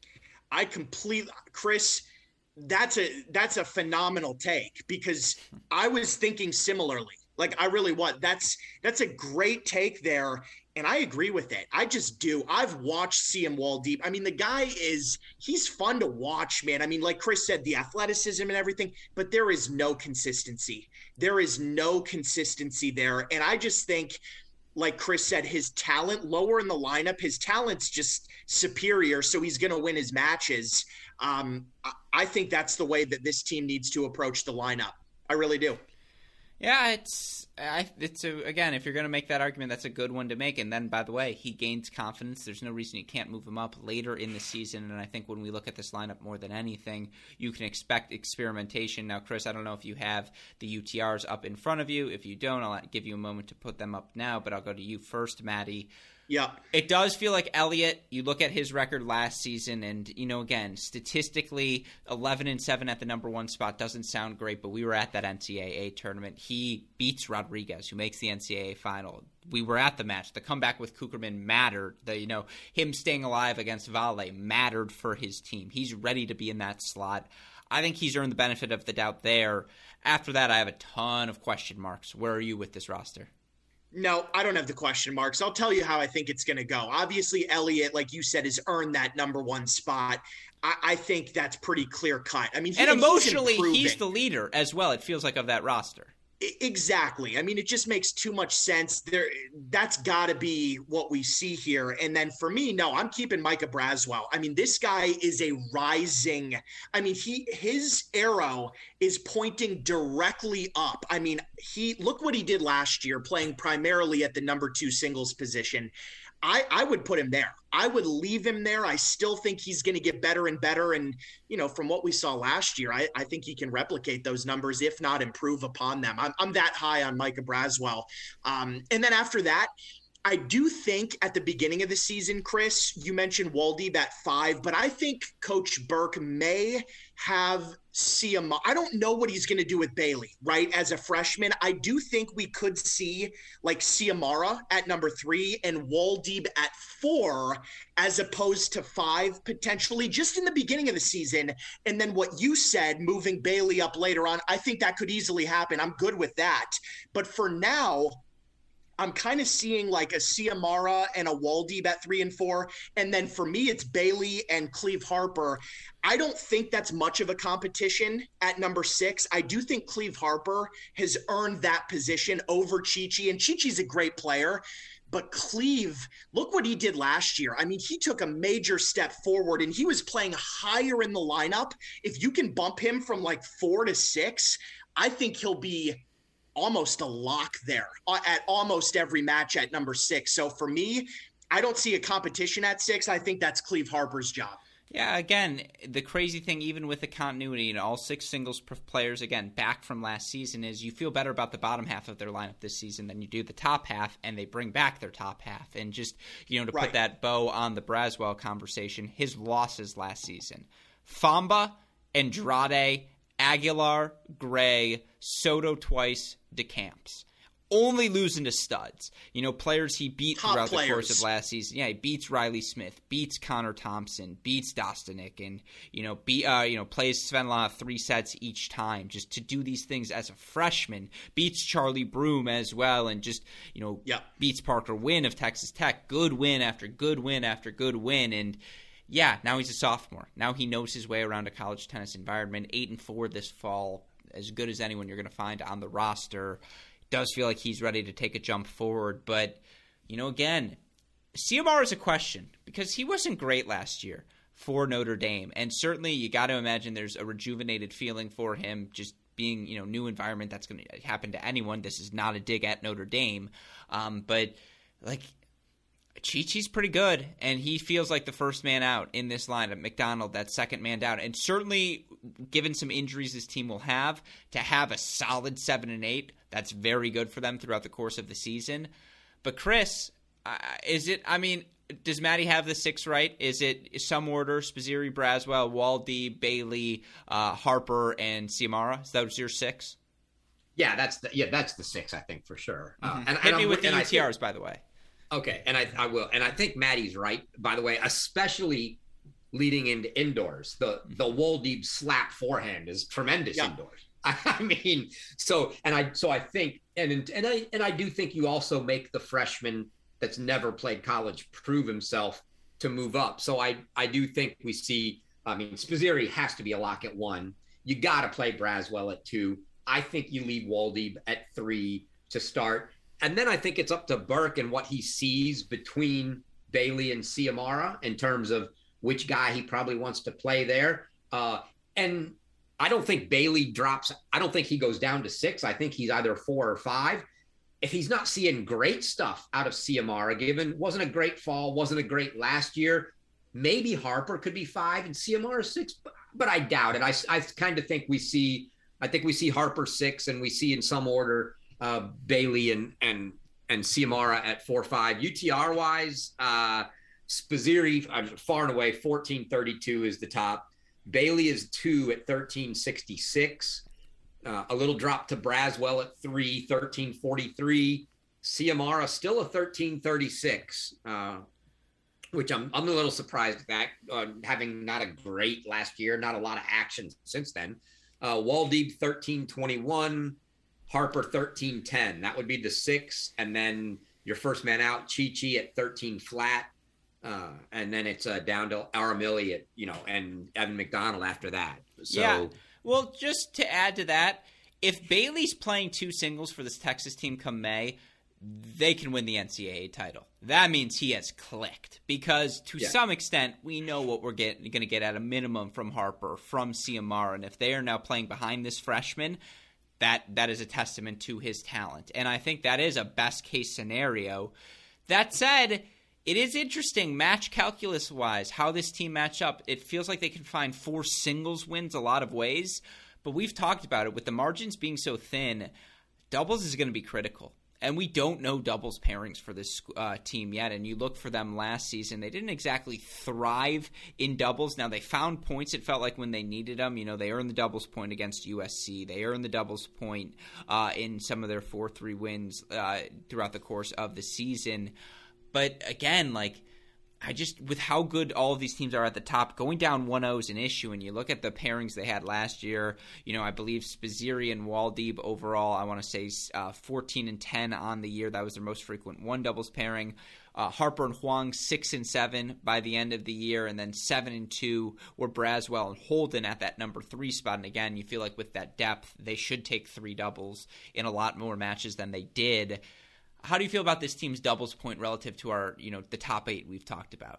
I completely, Chris, that's a that's a phenomenal take, because I was thinking similarly. Like, I really was. That's that's a great take there, and I agree with it. I just do. I've watched Siem Woldeab. I mean, the guy is he's fun to watch, man. I mean, like Chris said, the athleticism and everything, but there is no consistency. There is no consistency there, and I just think, like Chris said, his talent lower in the lineup, his talent's just superior, so he's going to win his matches. Um, I think that's the way that this team needs to approach the lineup. I really do. Yeah, it's I, it's a, again, if you're going to make that argument, that's a good one to make. And then, by the way, he gains confidence. There's no reason you can't move him up later in the season. And I think when we look at this lineup more than anything, you can expect experimentation. Now, Chris, I don't know if you have the U T Rs up in front of you. If you don't, I'll give you a moment to put them up now. But I'll go to you first, Maddie. Yeah. It does feel like Elliott, you look at his record last season, and, you know, again, statistically, eleven and seven at the number one spot doesn't sound great, but we were at that N C double A tournament. He beats Rodriguez, who makes the N C double A final. We were at the match. The comeback with Kucherman mattered. The, you know, him staying alive against Valle mattered for his team. He's ready to be in that slot. I think he's earned the benefit of the doubt there. After that, I have a ton of question marks. Where are you with this roster? No, I don't have the question marks. I'll tell you how I think it's going to go. Obviously, Elliott, like you said, has earned that number one spot. I, I think that's pretty clear cut. I mean, he, and emotionally, he's, he's the leader as well, it feels like, of that roster. Exactly. I mean, it just makes too much sense. There, that's got to be what we see here. And then for me, no, I'm keeping Micah Braswell. I mean, this guy is a rising. I mean, he his arrow is pointing directly up. I mean, he look what he did last year, playing primarily at the number two singles position. I, I would put him there. I would leave him there. I still think he's going to get better and better. And, you know, from what we saw last year, I, I think he can replicate those numbers, if not improve upon them. I'm, I'm that high on Micah Braswell. Um, and then after that, I do think at the beginning of the season, Chris, you mentioned Woldeab at five, but I think Coach Burke may have Siamara. I don't know what he's going to do with Bailey, right? As a freshman, I do think we could see like Siamara at number three and Woldeab at four, as opposed to five, potentially just in the beginning of the season. And then what you said, moving Bailey up later on, I think that could easily happen. I'm good with that. But for now, I'm kind of seeing like a Siamara and a Woldeab at three and four. And then for me, it's Bailey and Cleve Harper. I don't think that's much of a competition at number six. I do think Cleve Harper has earned that position over Chi-Chi, and Chi-Chi's a great player. But Cleve, look what he did last year. I mean, he took a major step forward, and he was playing higher in the lineup. If you can bump him from like four to six, I think he'll be almost a lock there at almost every match at number six. So for me, I don't see a competition at six. I think that's Cleve Harper's job. Yeah, again, the crazy thing, even with the continuity and all six singles players, again, back from last season, is you feel better about the bottom half of their lineup this season than you do the top half, and they bring back their top half. And just, you know, to right. put that bow on the Braswell conversation, his losses last season: Famba, Andrade, Aguilar, Gray, Soto twice, DeCamps. Only losing to studs. You know, players he beat Top throughout players. the course of last season. Yeah, he beats Riley Smith, beats Connor Thompson, beats Dostanik, and, you know, be, uh, you know, plays Sven Lana three sets each time just to do these things as a freshman. Beats Charlie Broom as well, and just, you know, yep. beats Parker Wynn of Texas Tech. Good win after good win after good win. And yeah, now he's a sophomore. Now he knows his way around a college tennis environment. Eight and four this fall, as good as anyone you're going to find on the roster. Does feel like he's ready to take a jump forward. But, you know, again, Siamara is a question because he wasn't great last year for Notre Dame. And certainly you got to imagine there's a rejuvenated feeling for him just being, you know, new environment. That's going to happen to anyone. This is not a dig at Notre Dame. Um, but, like, Chi-Chi's pretty good, and he feels like the first man out in this lineup. McDonald, that second man down. And certainly, given some injuries this team will have, to have a solid seven and eight, that's very good for them throughout the course of the season. But Chris, uh, is it, I mean, does Maddie have the six right? Is it some order, Spizzirri, Braswell, Woldeab, Bailey, uh, Harper, and Siamara? Is that your six? Yeah, that's the, yeah, that's the six, I think, for sure. Mm-hmm. Uh, and, Hit and me I'm, with the U U T Rs, think, by the way. Okay, and I, I will. And I think Maddie's right, by the way, especially leading into indoors. The the Woldeab slap forehand is tremendous yeah. indoors. I mean, so and I so I think and and I and I do think you also make the freshman that's never played college prove himself to move up. So I I do think we see. I mean, Spizzirri has to be a lock at one. You got to play Braswell at two. I think you leave Woldeab at three to start, and then I think it's up to Burke and what he sees between Bailey and Ciamara in terms of which guy he probably wants to play there. Uh, and I don't think Bailey drops. I don't think he goes down to six. I think he's either four or five. If he's not seeing great stuff out of Ciamara, given wasn't a great fall, wasn't a great last year, maybe Harper could be five and Ciamara six, but, but I doubt it. I, I kind of think we see, I think we see Harper six and we see in some order uh, Bailey and, and, and Ciamara at four, five. U T R wise, uh, Spizzirri, uh, far and away, fourteen thirty-two is the top. Bailey is two at thirteen sixty-six. Uh, a little drop to Braswell at three, thirteen forty-three. Ciamara still a thirteen thirty-six, uh, which I'm I'm a little surprised at, uh, having not a great last year, not a lot of action since then. Uh, Woldeab thirteen twenty-one, Harper thirteen ten. That would be the six, and then your first man out, Chi-Chi at thirteen flat. Uh, and then it's uh, down to Aramili at, you know, and Evan McDonald after that. So, yeah. Well, just to add to that, if Bailey's playing two singles for this Texas team come May, they can win the N C double A title. That means he has clicked because to yeah. some extent, we know what we're going to get at a minimum from Harper, from Ciamara. And if they are now playing behind this freshman, that that is a testament to his talent. And I think that is a best case scenario. That said, it is interesting, match calculus-wise, how this team match up. It feels like they can find four singles wins a lot of ways, but we've talked about it. With the margins being so thin, doubles is going to be critical. And we don't know doubles pairings for this uh, team yet. And you look for them last season, they didn't exactly thrive in doubles. Now, they found points, it felt like, when they needed them. You know, they earned the doubles point against U S C. They earned the doubles point uh, in some of their four three wins uh, throughout the course of the season. But again, like, I just, with how good all of these teams are at the top, going down one oh is an issue. And you look at the pairings they had last year, you know, I believe Spizzirri and Woldeab overall, I want to say uh, fourteen and ten on the year. That was their most frequent one doubles pairing. Uh, Harper and Huang, six and seven by the end of the year. And then seven and two were Braswell and Holden at that number three spot. And again, you feel like with that depth, they should take three doubles in a lot more matches than they did. How do you feel about this team's doubles point relative to our, you know, the top eight we've talked about?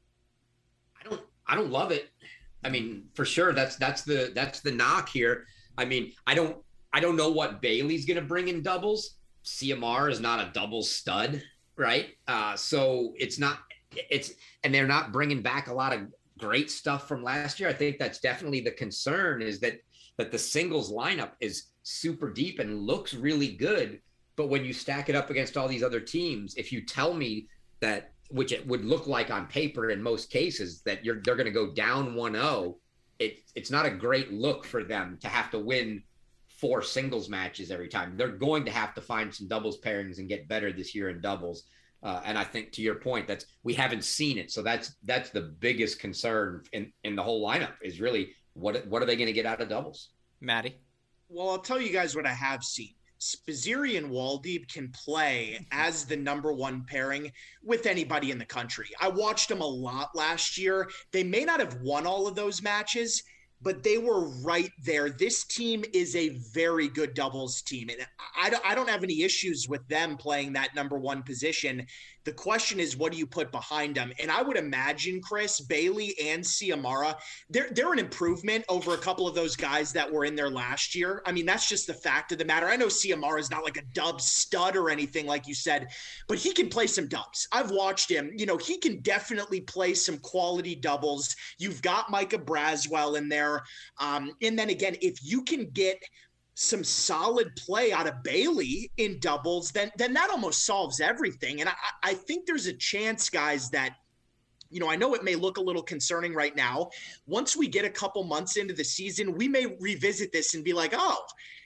I don't, I don't love it. I mean, for sure, that's that's the that's the knock here. I mean, I don't, I don't know what Bailey's going to bring in doubles. Ciamara is not a doubles stud, right? Uh, so it's not, it's, and they're not bringing back a lot of great stuff from last year. I think that's definitely the concern, is that that the singles lineup is super deep and looks really good. But when you stack it up against all these other teams, if you tell me that, which it would look like on paper in most cases, that you're they're going to go down one oh, it, it's not a great look for them to have to win four singles matches every time. They're going to have to find some doubles pairings and get better this year in doubles. Uh, and I think, to your point, that's we haven't seen it. So that's that's the biggest concern in, in the whole lineup, is really what what are they going to get out of doubles? Maddie? Well, I'll tell you guys what I have seen. Spizzirri and Woldeab can play as the number one pairing with anybody in the country. I watched them a lot last year. They may not have won all of those matches, but they were right there. This team is a very good doubles team, and I don't, I don't have any issues with them playing that number one position. The question is, what do you put behind them? And I would imagine, Chris, Bailey and Ciamara, they're, they're an improvement over a couple of those guys that were in there last year. I mean, that's just the fact of the matter. I know Ciamara is not like a dub stud or anything, like you said, but he can play some dubs. I've watched him. You know, he can definitely play some quality doubles. You've got Micah Braswell in there. Um, and then again, if you can get some solid play out of Bailey in doubles, then then that almost solves everything. And I, I think there's a chance, guys, that, you know, I know it may look a little concerning right now. Once we get a couple months into the season, we may revisit this and be like, oh,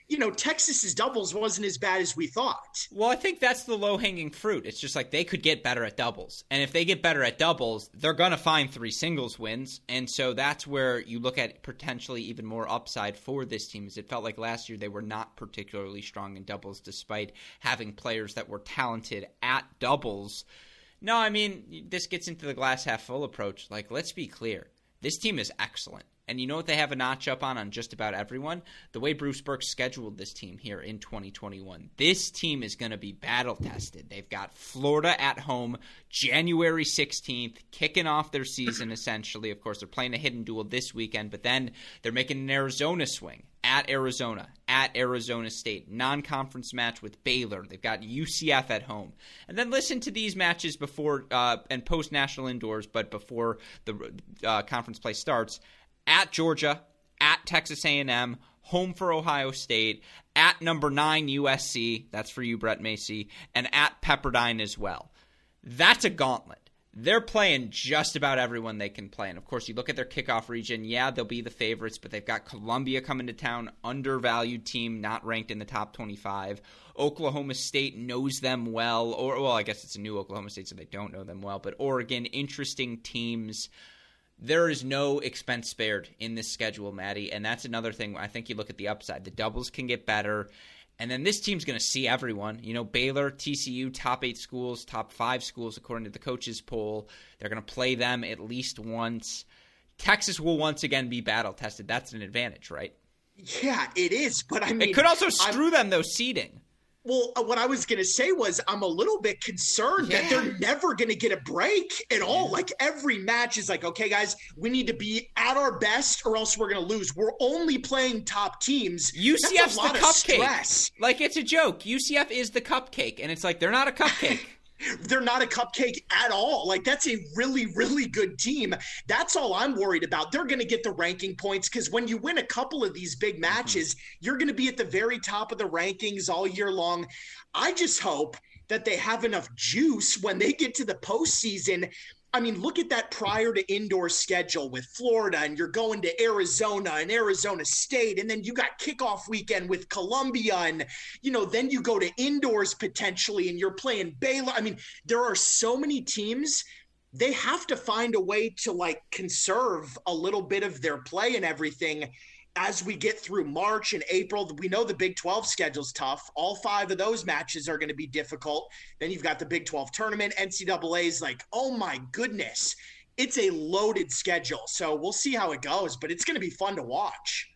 you know, Texas's doubles wasn't as bad as we thought. Well, I think that's the low-hanging fruit. It's just like they could get better at doubles. And if they get better at doubles, they're going to find three singles wins. And so that's where you look at potentially even more upside for this team. As it felt like last year they were not particularly strong in doubles despite having players that were talented at doubles. No, I mean, this gets into the glass half full approach. Like, let's be clear. This team is excellent. And you know what they have a notch up on on just about everyone? The way Bruce Burke scheduled this team here in twenty twenty-one. This team is going to be battle-tested. They've got Florida at home January sixteenth, kicking off their season essentially. Of course, they're playing a hidden duel this weekend, but then they're making an Arizona swing at Arizona, at Arizona State. Non-conference match with Baylor. They've got U C F at home. And then listen to these matches before uh, and post-national indoors, but before the uh, conference play starts. At Georgia, at Texas A and M, home for Ohio State, at number nine U S C, that's for you, Brett Macy, and at Pepperdine as well. That's a gauntlet. They're playing just about everyone they can play. And, of course, you look at their kickoff region, yeah, they'll be the favorites, but they've got Columbia coming to town, undervalued team, not ranked in the top twenty-five. Oklahoma State knows them well, or, well, I guess it's a new Oklahoma State, so they don't know them well, but Oregon, interesting teams. There is no expense spared in this schedule, Maddie, and that's another thing. I think you look at the upside. The doubles can get better, and then this team's going to see everyone. You know, Baylor, T C U, top eight schools, top five schools according to the coaches poll. They're going to play them at least once. Texas will once again be battle-tested. That's an advantage, right? Yeah, it is, but I mean... It could also screw I'm... them, though, seeding. Well, what I was going to say was I'm a little bit concerned yeah. that they're never going to get a break at all. Yeah. Like every match is like, okay, guys, we need to be at our best or else we're going to lose. We're only playing top teams. U C F's the cupcake. Like it's a joke. U C F is the cupcake. And it's like, they're not a cupcake. They're not a cupcake at all. Like, that's a really, really good team. That's all I'm worried about. They're going to get the ranking points because when you win a couple of these big matches, mm-hmm. you're going to be at the very top of the rankings all year long. I just hope that they have enough juice when they get to the postseason. I mean, look at that prior to indoor schedule with Florida, and you're going to Arizona and Arizona State, and then you got kickoff weekend with Columbia, and, you know, then you go to indoors potentially, and you're playing Baylor. I mean, there are so many teams. They have to find a way to, like, conserve a little bit of their play and everything as we get through March and April. We know the Big twelve schedule's tough. All five of those matches are going to be difficult. Then you've got the Big twelve tournament. N C double A's like, oh my goodness, it's a loaded schedule. So we'll see how it goes, but it's going to be fun to watch.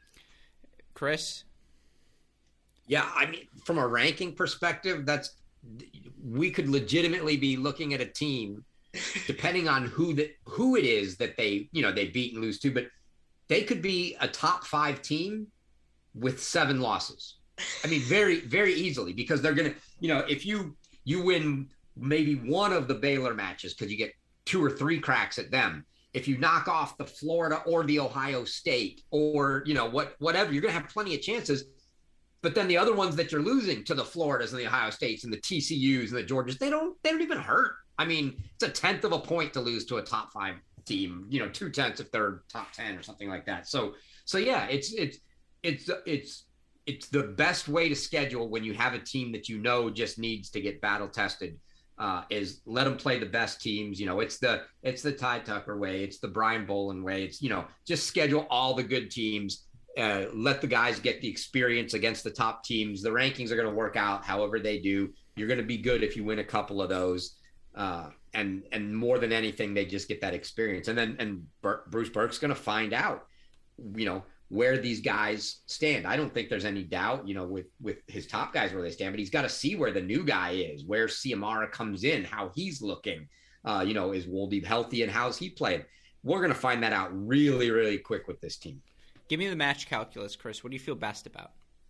Chris? Yeah, I mean, from a ranking perspective, that's we could legitimately be looking at a team, depending on who the who it is that they, you know, they beat and lose to, but they could be a top five team with seven losses. I mean, very, very easily, because they're going to, you know, if you, you win maybe one of the Baylor matches, because you get two or three cracks at them. If you knock off the Florida or the Ohio State or, you know, what, whatever, you're going to have plenty of chances. But then the other ones that you're losing to the Floridas and the Ohio States and the T C Us and the Georgias, they don't, they don't even hurt. I mean, it's a tenth of a point to lose to a top five team, you know, two tenths if they're top ten or something like that. So, so yeah, it's, it's, it's, it's, it's the best way to schedule when you have a team that, you know, just needs to get battle tested, uh, is let them play the best teams. You know, it's the, it's the Ty Tucker way. It's the Brian Boland way. It's, you know, just schedule all the good teams, uh, let the guys get the experience against the top teams. The rankings are going to work out however they do. You're going to be good if you win a couple of those. Uh, and and more than anything, they just get that experience. And then and Bur- Bruce Burke's going to find out, you know, where these guys stand. I don't think there's any doubt, you know, with with his top guys where they stand, but he's got to see where the new guy is, where Ciamara comes in, how he's looking. Uh, you know, is Wolde healthy and how's he playing? We're going to find that out really, really quick with this team. Give me the match calculus, Chris. What do you feel best about?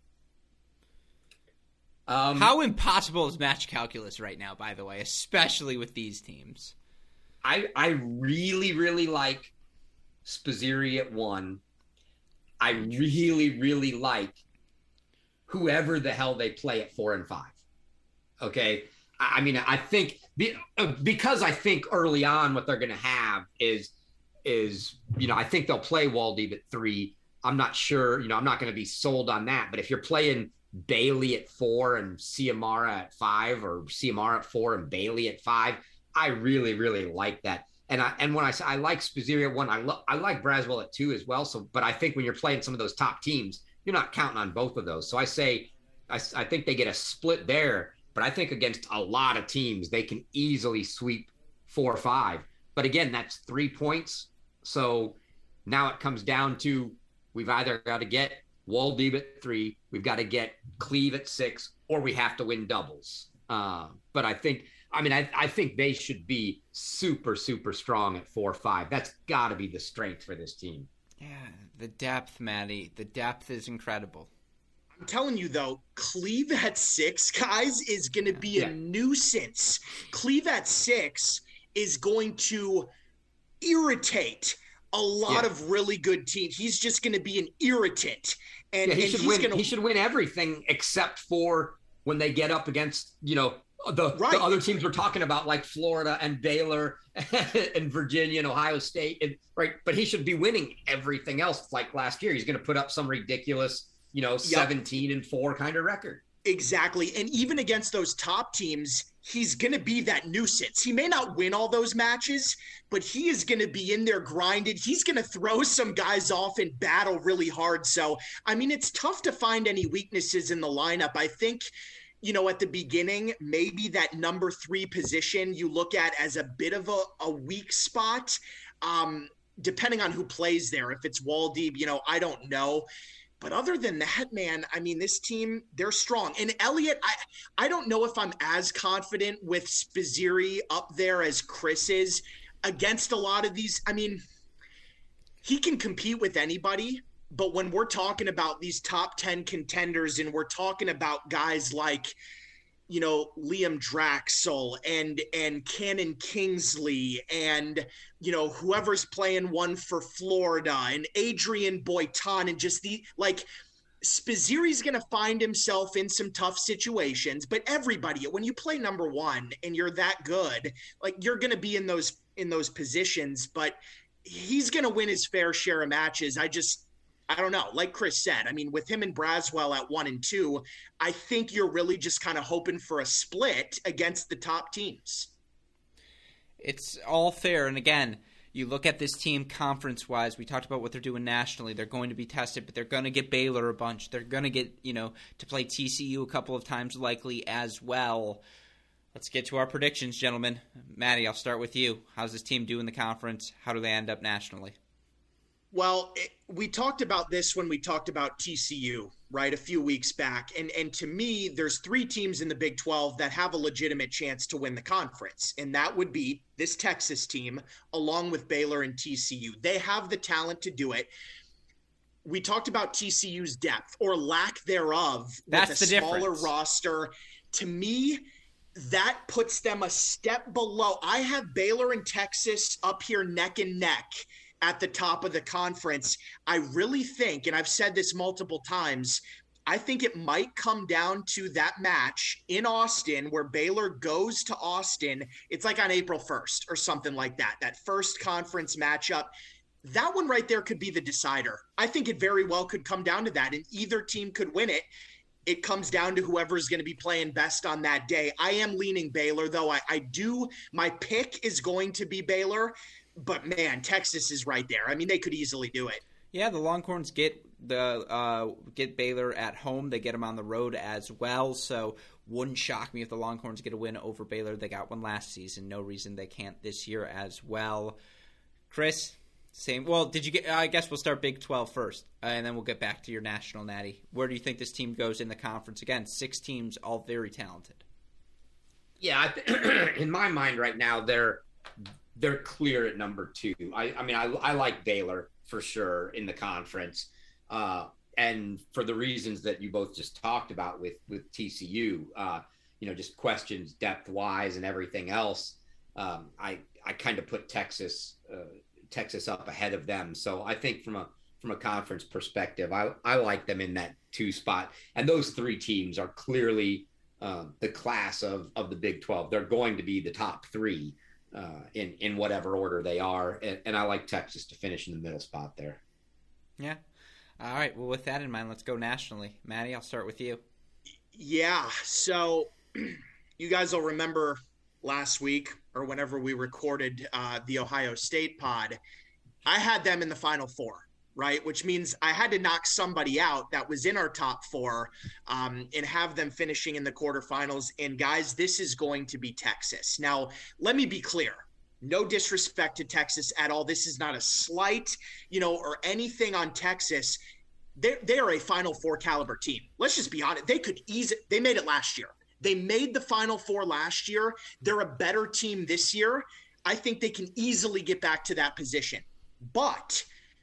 Um, How impossible is match calculus right now, by the way, especially with these teams? I I really, really like Spizzirri at one. I really, really like whoever the hell they play at four and five. Okay? I, I mean, I think be, because I think early on what they're going to have is, is, you know, I think they'll play Wolde at three. I'm not sure, you know, I'm not going to be sold on that. But if you're playing Bailey at four and Ciamara at five, or Ciamara at four and Bailey at five, I really, really like that. And I and when I say I like Spezieria at one, I love I like Braswell at two as well. So, but I think when you're playing some of those top teams, you're not counting on both of those. So I say I, I think they get a split there. But I think against a lot of teams, they can easily sweep four or five. But again, that's three points. So now it comes down to we've either got to get Waldeeb at three, we've got to get Cleve at six, or we have to win doubles. Uh, but I think, I mean, I, I think they should be super, super strong at four or five. That's got to be the strength for this team. Yeah, the depth, Maddie. The depth is incredible. I'm telling you, though, Cleve at six, guys, is going to be a yeah. nuisance. Cleve at six is going to irritate a lot yeah. of really good teams. He's just going to be an irritant. And, yeah, he, and should he's win, gonna... he should win everything except for when they get up against, you know, the, right. the other teams we're talking about, like Florida and Baylor and Virginia and Ohio State. And, right. But he should be winning everything else. Like last year, he's going to put up some ridiculous, you know, yep. seventeen and four kind of record. Exactly. And even against those top teams, he's going to be that nuisance. He may not win all those matches, but he is going to be in there grinded. He's going to throw some guys off and battle really hard. So, I mean, it's tough to find any weaknesses in the lineup. I think, you know, at the beginning, maybe that number three position you look at as a bit of a, a weak spot, um, depending on who plays there. If it's Waldeeb, you know, I don't know. But other than that, man, I mean, this team, they're strong. And Elliot, I, I don't know if I'm as confident with Spezieria up there as Chris is against a lot of these. I mean, he can compete with anybody. But when we're talking about these top ten contenders and we're talking about guys like, you know, Liam Draxel and and Cannon Kingsley and, you know, whoever's playing one for Florida and Adrian Boitan and just the like Spezieria's going to find himself in some tough situations. But everybody, when you play number one and you're that good, like you're going to be in those in those positions. But he's going to win his fair share of matches. I just I don't know. Like Chris said, I mean, with him and Braswell at one and two, I think you're really just kind of hoping for a split against the top teams. It's all fair. And again, you look at this team conference-wise, we talked about what they're doing nationally. They're going to be tested, but they're going to get Baylor a bunch. They're going to get, you know, to play T C U a couple of times likely as well. Let's get to our predictions, gentlemen. Maddie, I'll start with you. How's this team do in the conference? How do they end up nationally? Well, it, we talked about this when we talked about T C U, right, a few weeks back. And and to me, there's three teams in the Big twelve that have a legitimate chance to win the conference. And that would be this Texas team, along with Baylor and T C U. They have the talent to do it. We talked about T C U's depth or lack thereof. That's with a the smaller difference. roster. To me, that puts them a step below. I have Baylor and Texas up here neck and neck at the top of the conference. I really think, and I've said this multiple times, I think it might come down to that match in Austin where Baylor goes to Austin. It's like on April first or something like that, that first conference matchup. That one right there could be the decider. I think it very well could come down to that, and either team could win it. It comes down to whoever's going to be playing best on that day. I am leaning Baylor, though. I, I do. My pick is going to be Baylor. But, man, Texas is right there. I mean, they could easily do it. Yeah, the Longhorns get the uh, get Baylor at home. They get them on the road as well. So wouldn't shock me if the Longhorns get a win over Baylor. They got one last season. No reason they can't this year as well. Chris, same. Well, did you get – I guess we'll start Big twelve first, uh, and then we'll get back to your national natty. Where do you think this team goes in the conference? Again, six teams, all very talented. Yeah, in my mind right now, they're – they're clear at number two. I, I mean, I, I like Baylor for sure in the conference. Uh, and for the reasons that you both just talked about with, with T C U, uh, you know, just questions depth wise and everything else. Um, I, I kind of put Texas, uh, Texas up ahead of them. So I think from a, from a conference perspective, I, I like them in that two spot. And those three teams are clearly uh, the class of, of the Big twelve. They're going to be the top three. Uh, in, in whatever order they are. And, and I like Texas to finish in the middle spot there. Yeah. All right. Well, with that in mind, let's go nationally. Maddie, I'll start with you. Yeah. So you guys will remember last week or whenever we recorded uh, the Ohio State pod, I had them in the Final Four, right? Which means I had to knock somebody out that was in our top four um, and have them finishing in the quarterfinals. And guys, this is going to be Texas. Now, let me be clear. No disrespect to Texas at all. This is not a slight, you know, or anything on Texas. They they are a Final Four caliber team. Let's just be honest. They could easily, they made it last year. They made the Final Four last year. They're a better team this year. I think they can easily get back to that position. But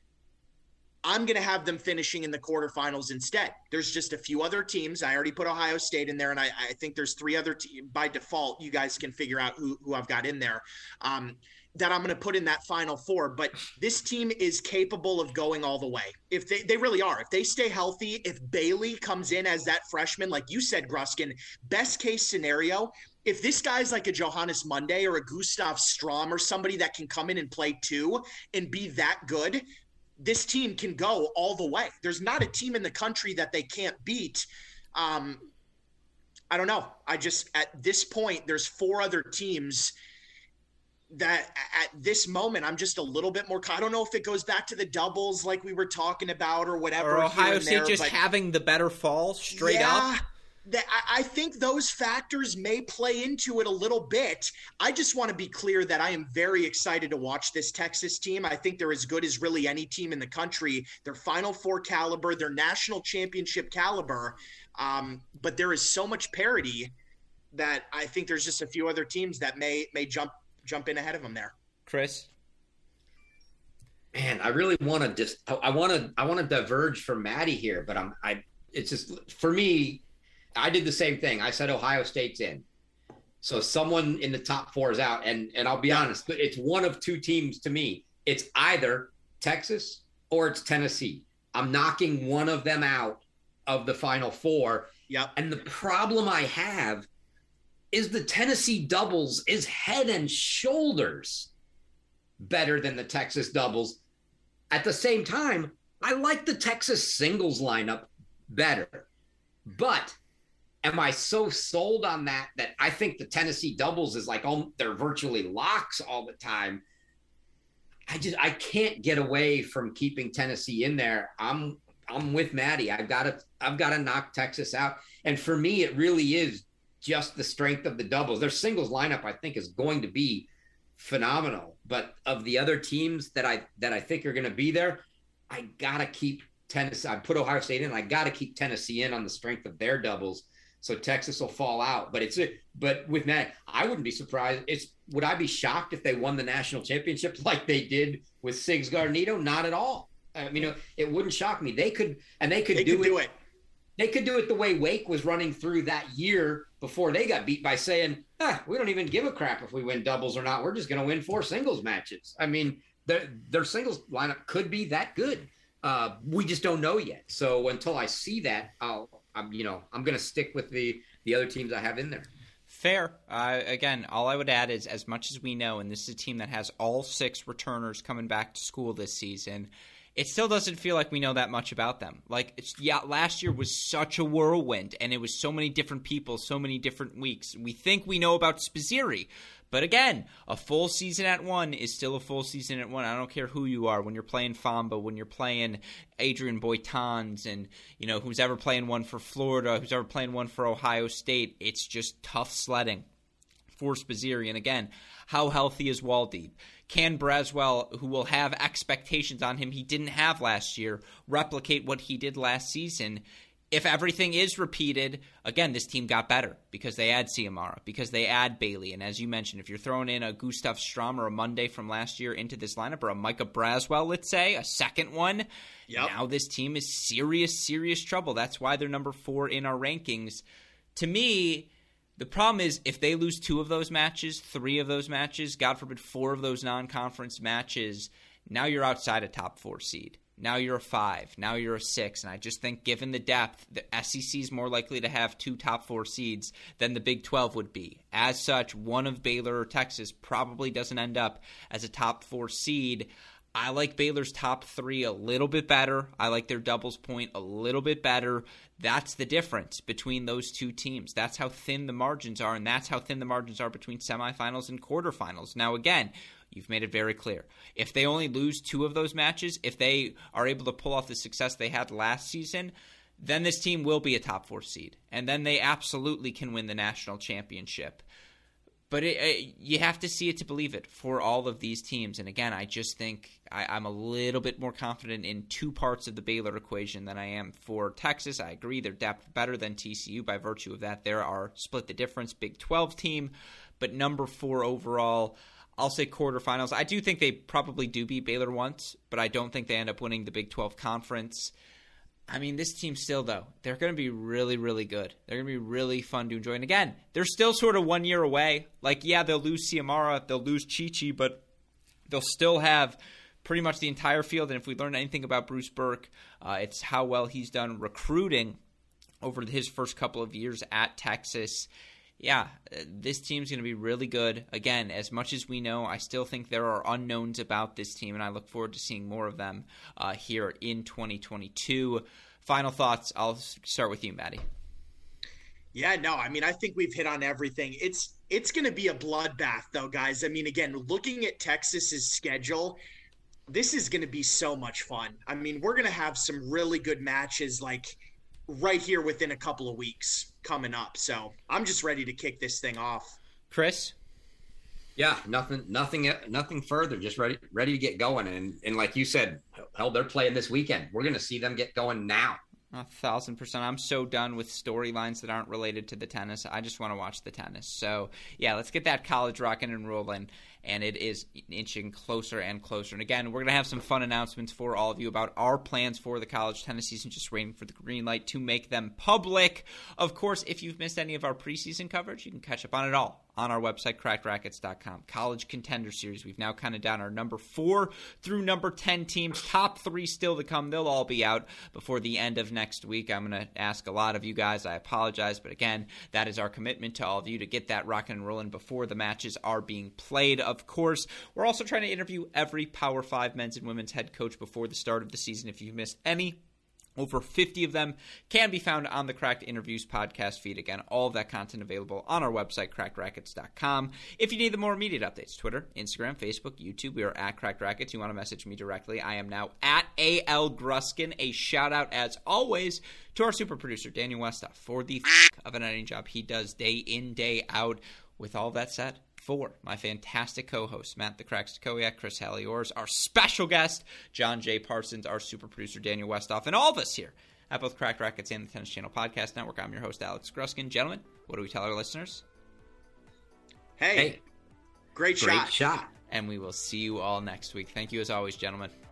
I'm going to have them finishing in the quarterfinals instead. There's just a few other teams. I already put Ohio State in there, and I, I think there's three other teams. By default, you guys can figure out who, who I've got in there um, that I'm going to put in that Final Four. But this team is capable of going all the way. If they, they really are. If they stay healthy, if Bailey comes in as that freshman, like you said, Gruskin, best case scenario, if this guy's like a Johannes Monday or a Gustav Strom or somebody that can come in and play two and be that good, this team can go all the way. There's not a team in the country that they can't beat. Um, I don't know. I just, at this point, there's four other teams that at this moment, I'm just a little bit more, I don't know if it goes back to the doubles like we were talking about or whatever. Or Ohio State there, just but, having the better fall straight yeah, up. That I think those factors may play into it a little bit. I just want to be clear that I am very excited to watch this Texas team. I think they're as good as really any team in the country. They're Final Four caliber, they're national championship caliber. Um, but there is so much parity that I think there's just a few other teams that may may jump jump in ahead of them there. Chris? Man, I really want to just I want to I want to diverge from Maddie here, but I'm I it's just for me. I did the same thing. I said Ohio State's in. So someone in the top four is out. And and I'll be honest, but it's one of two teams to me. It's either Texas or it's Tennessee. I'm knocking one of them out of the Final Four. Yep. And the problem I have is the Tennessee doubles is head and shoulders better than the Texas doubles. At the same time, I like the Texas singles lineup better. But am I so sold on that that I think the Tennessee doubles is like, oh, they're virtually locks all the time? I just I can't get away from keeping Tennessee in there. I'm I'm with Maddie. I've got to I've got to knock Texas out. And for me, it really is just the strength of the doubles. Their singles lineup, I think, is going to be phenomenal. But of the other teams that I that I think are going to be there, I gotta keep Tennessee. I put Ohio State in. I gotta keep Tennessee in on the strength of their doubles. So Texas will fall out, but it's a, but with Matt, I wouldn't be surprised. It's would I be shocked if they won the national championship like they did with Sigs Garnito? Not at all. I mean, it wouldn't shock me. They could, and they could, they do, could it, do it. They could do it the way Wake was running through that year before they got beat by saying, ah, we don't even give a crap if we win doubles or not. We're just going to win four singles matches. I mean, their their singles lineup could be that good. Uh, we just don't know yet. So until I see that, I'll, I'm, you know, I'm going to stick with the, the other teams I have in there. Fair. Uh, again, all I would add is as much as we know, and this is a team that has all six returners coming back to school this season, it still doesn't feel like we know that much about them. Like, it's, yeah, last year was such a whirlwind, and it was so many different people, so many different weeks. We think we know about Spazzeri, but again, a full season at one is still a full season at one. I don't care who you are. When you're playing Famba, when you're playing Adrian Boitans, and you know who's ever playing one for Florida, who's ever playing one for Ohio State, it's just tough sledding for Spazzeri. And again, how healthy is Waldeep? Can Braswell, who will have expectations on him he didn't have last year, replicate what he did last season? If everything is repeated, again, this team got better because they add Ciamara, because they add Bailey. And as you mentioned, if you're throwing in a Gustav Strom or a Monday from last year into this lineup, or a Micah Braswell, let's say, a second one, yep. Now this team is serious, serious trouble. That's why they're number four in our rankings. To me, the problem is if they lose two of those matches, three of those matches, God forbid four of those non-conference matches, now you're outside a top four seed. Now you're a five. Now you're a six. And I just think given the depth, the S E C is more likely to have two top four seeds than the Big twelve would be. As such, one of Baylor or Texas probably doesn't end up as a top four seed. I like Baylor's top three a little bit better. I like their doubles point a little bit better. That's the difference between those two teams. That's how thin the margins are, and that's how thin the margins are between semifinals and quarterfinals. Now, again, you've made it very clear. If they only lose two of those matches, if they are able to pull off the success they had last season, then this team will be a top four seed, and then they absolutely can win the national championship. But it, it, you have to see it to believe it for all of these teams. And again, I just think I, I'm a little bit more confident in two parts of the Baylor equation than I am for Texas. I agree their depth better than T C U by virtue of that. There are split the difference Big twelve team, but number four overall, I'll say quarterfinals. I do think they probably do beat Baylor once, but I don't think they end up winning the Big twelve conference. I mean, this team still, though, they're going to be really, really good. They're going to be really fun to enjoy. And again, they're still sort of one year away. Like, yeah, they'll lose Ciamara, they'll lose Chi-Chi, but they'll still have pretty much the entire field. And if we learn anything about Bruce Burke, uh, it's how well he's done recruiting over his first couple of years at Texas. Yeah, this team's going to be really good. Again, as much as we know, I still think there are unknowns about this team, and I look forward to seeing more of them uh, here in twenty twenty-two. Final thoughts, I'll start with you, Maddie. Yeah, no, I mean, I think we've hit on everything. It's it's going to be a bloodbath, though, guys. I mean, again, looking at Texas's schedule, this is going to be so much fun. I mean, we're going to have some really good matches, like right here within a couple of weeks coming up. So I'm just ready to kick this thing off. Chris? Yeah, nothing, nothing, nothing further. Just ready, ready to get going. And and like you said, hell, they're playing this weekend. We're going to see them get going now. A thousand percent. I'm so done with storylines that aren't related to the tennis. I just want to watch the tennis. So, yeah, let's get that college rocking and rolling. And it is inching closer and closer. And again, we're going to have some fun announcements for all of you about our plans for the college tennis season, just waiting for the green light to make them public. Of course, if you've missed any of our preseason coverage, you can catch up on it all on our website, cracked rackets dot com. College Contender Series. We've now counted down our number four through number ten teams. Top three still to come. They'll all be out before the end of next week. I'm going to ask a lot of you guys. I apologize. But again, that is our commitment to all of you to get that rocking and rolling before the matches are being played. Of course, we're also trying to interview every Power five men's and women's head coach before the start of the season. If you've missed any, over fifty of them can be found on the Cracked Interviews podcast feed. Again, all of that content available on our website, cracked rackets dot com. If you need the more immediate updates, Twitter, Instagram, Facebook, YouTube, we are at Cracked Rackets. You want to message me directly, I am now at A L Gruskin. A shout out, as always, to our super producer, Daniel Westoff, for the f- of an editing job he does day in, day out. With all that said, for my fantastic co-hosts, Matt the Crack Stakowiak, Chris Halliors, our special guest, John J. Parsons, our super producer, Daniel Westoff, and all of us here at both Cracked Rackets and the Tennis Channel Podcast Network. I'm your host, Alex Gruskin. Gentlemen, what do we tell our listeners? Hey, Hey, great, great shot. shot. And we will see you all next week. Thank you as always, gentlemen.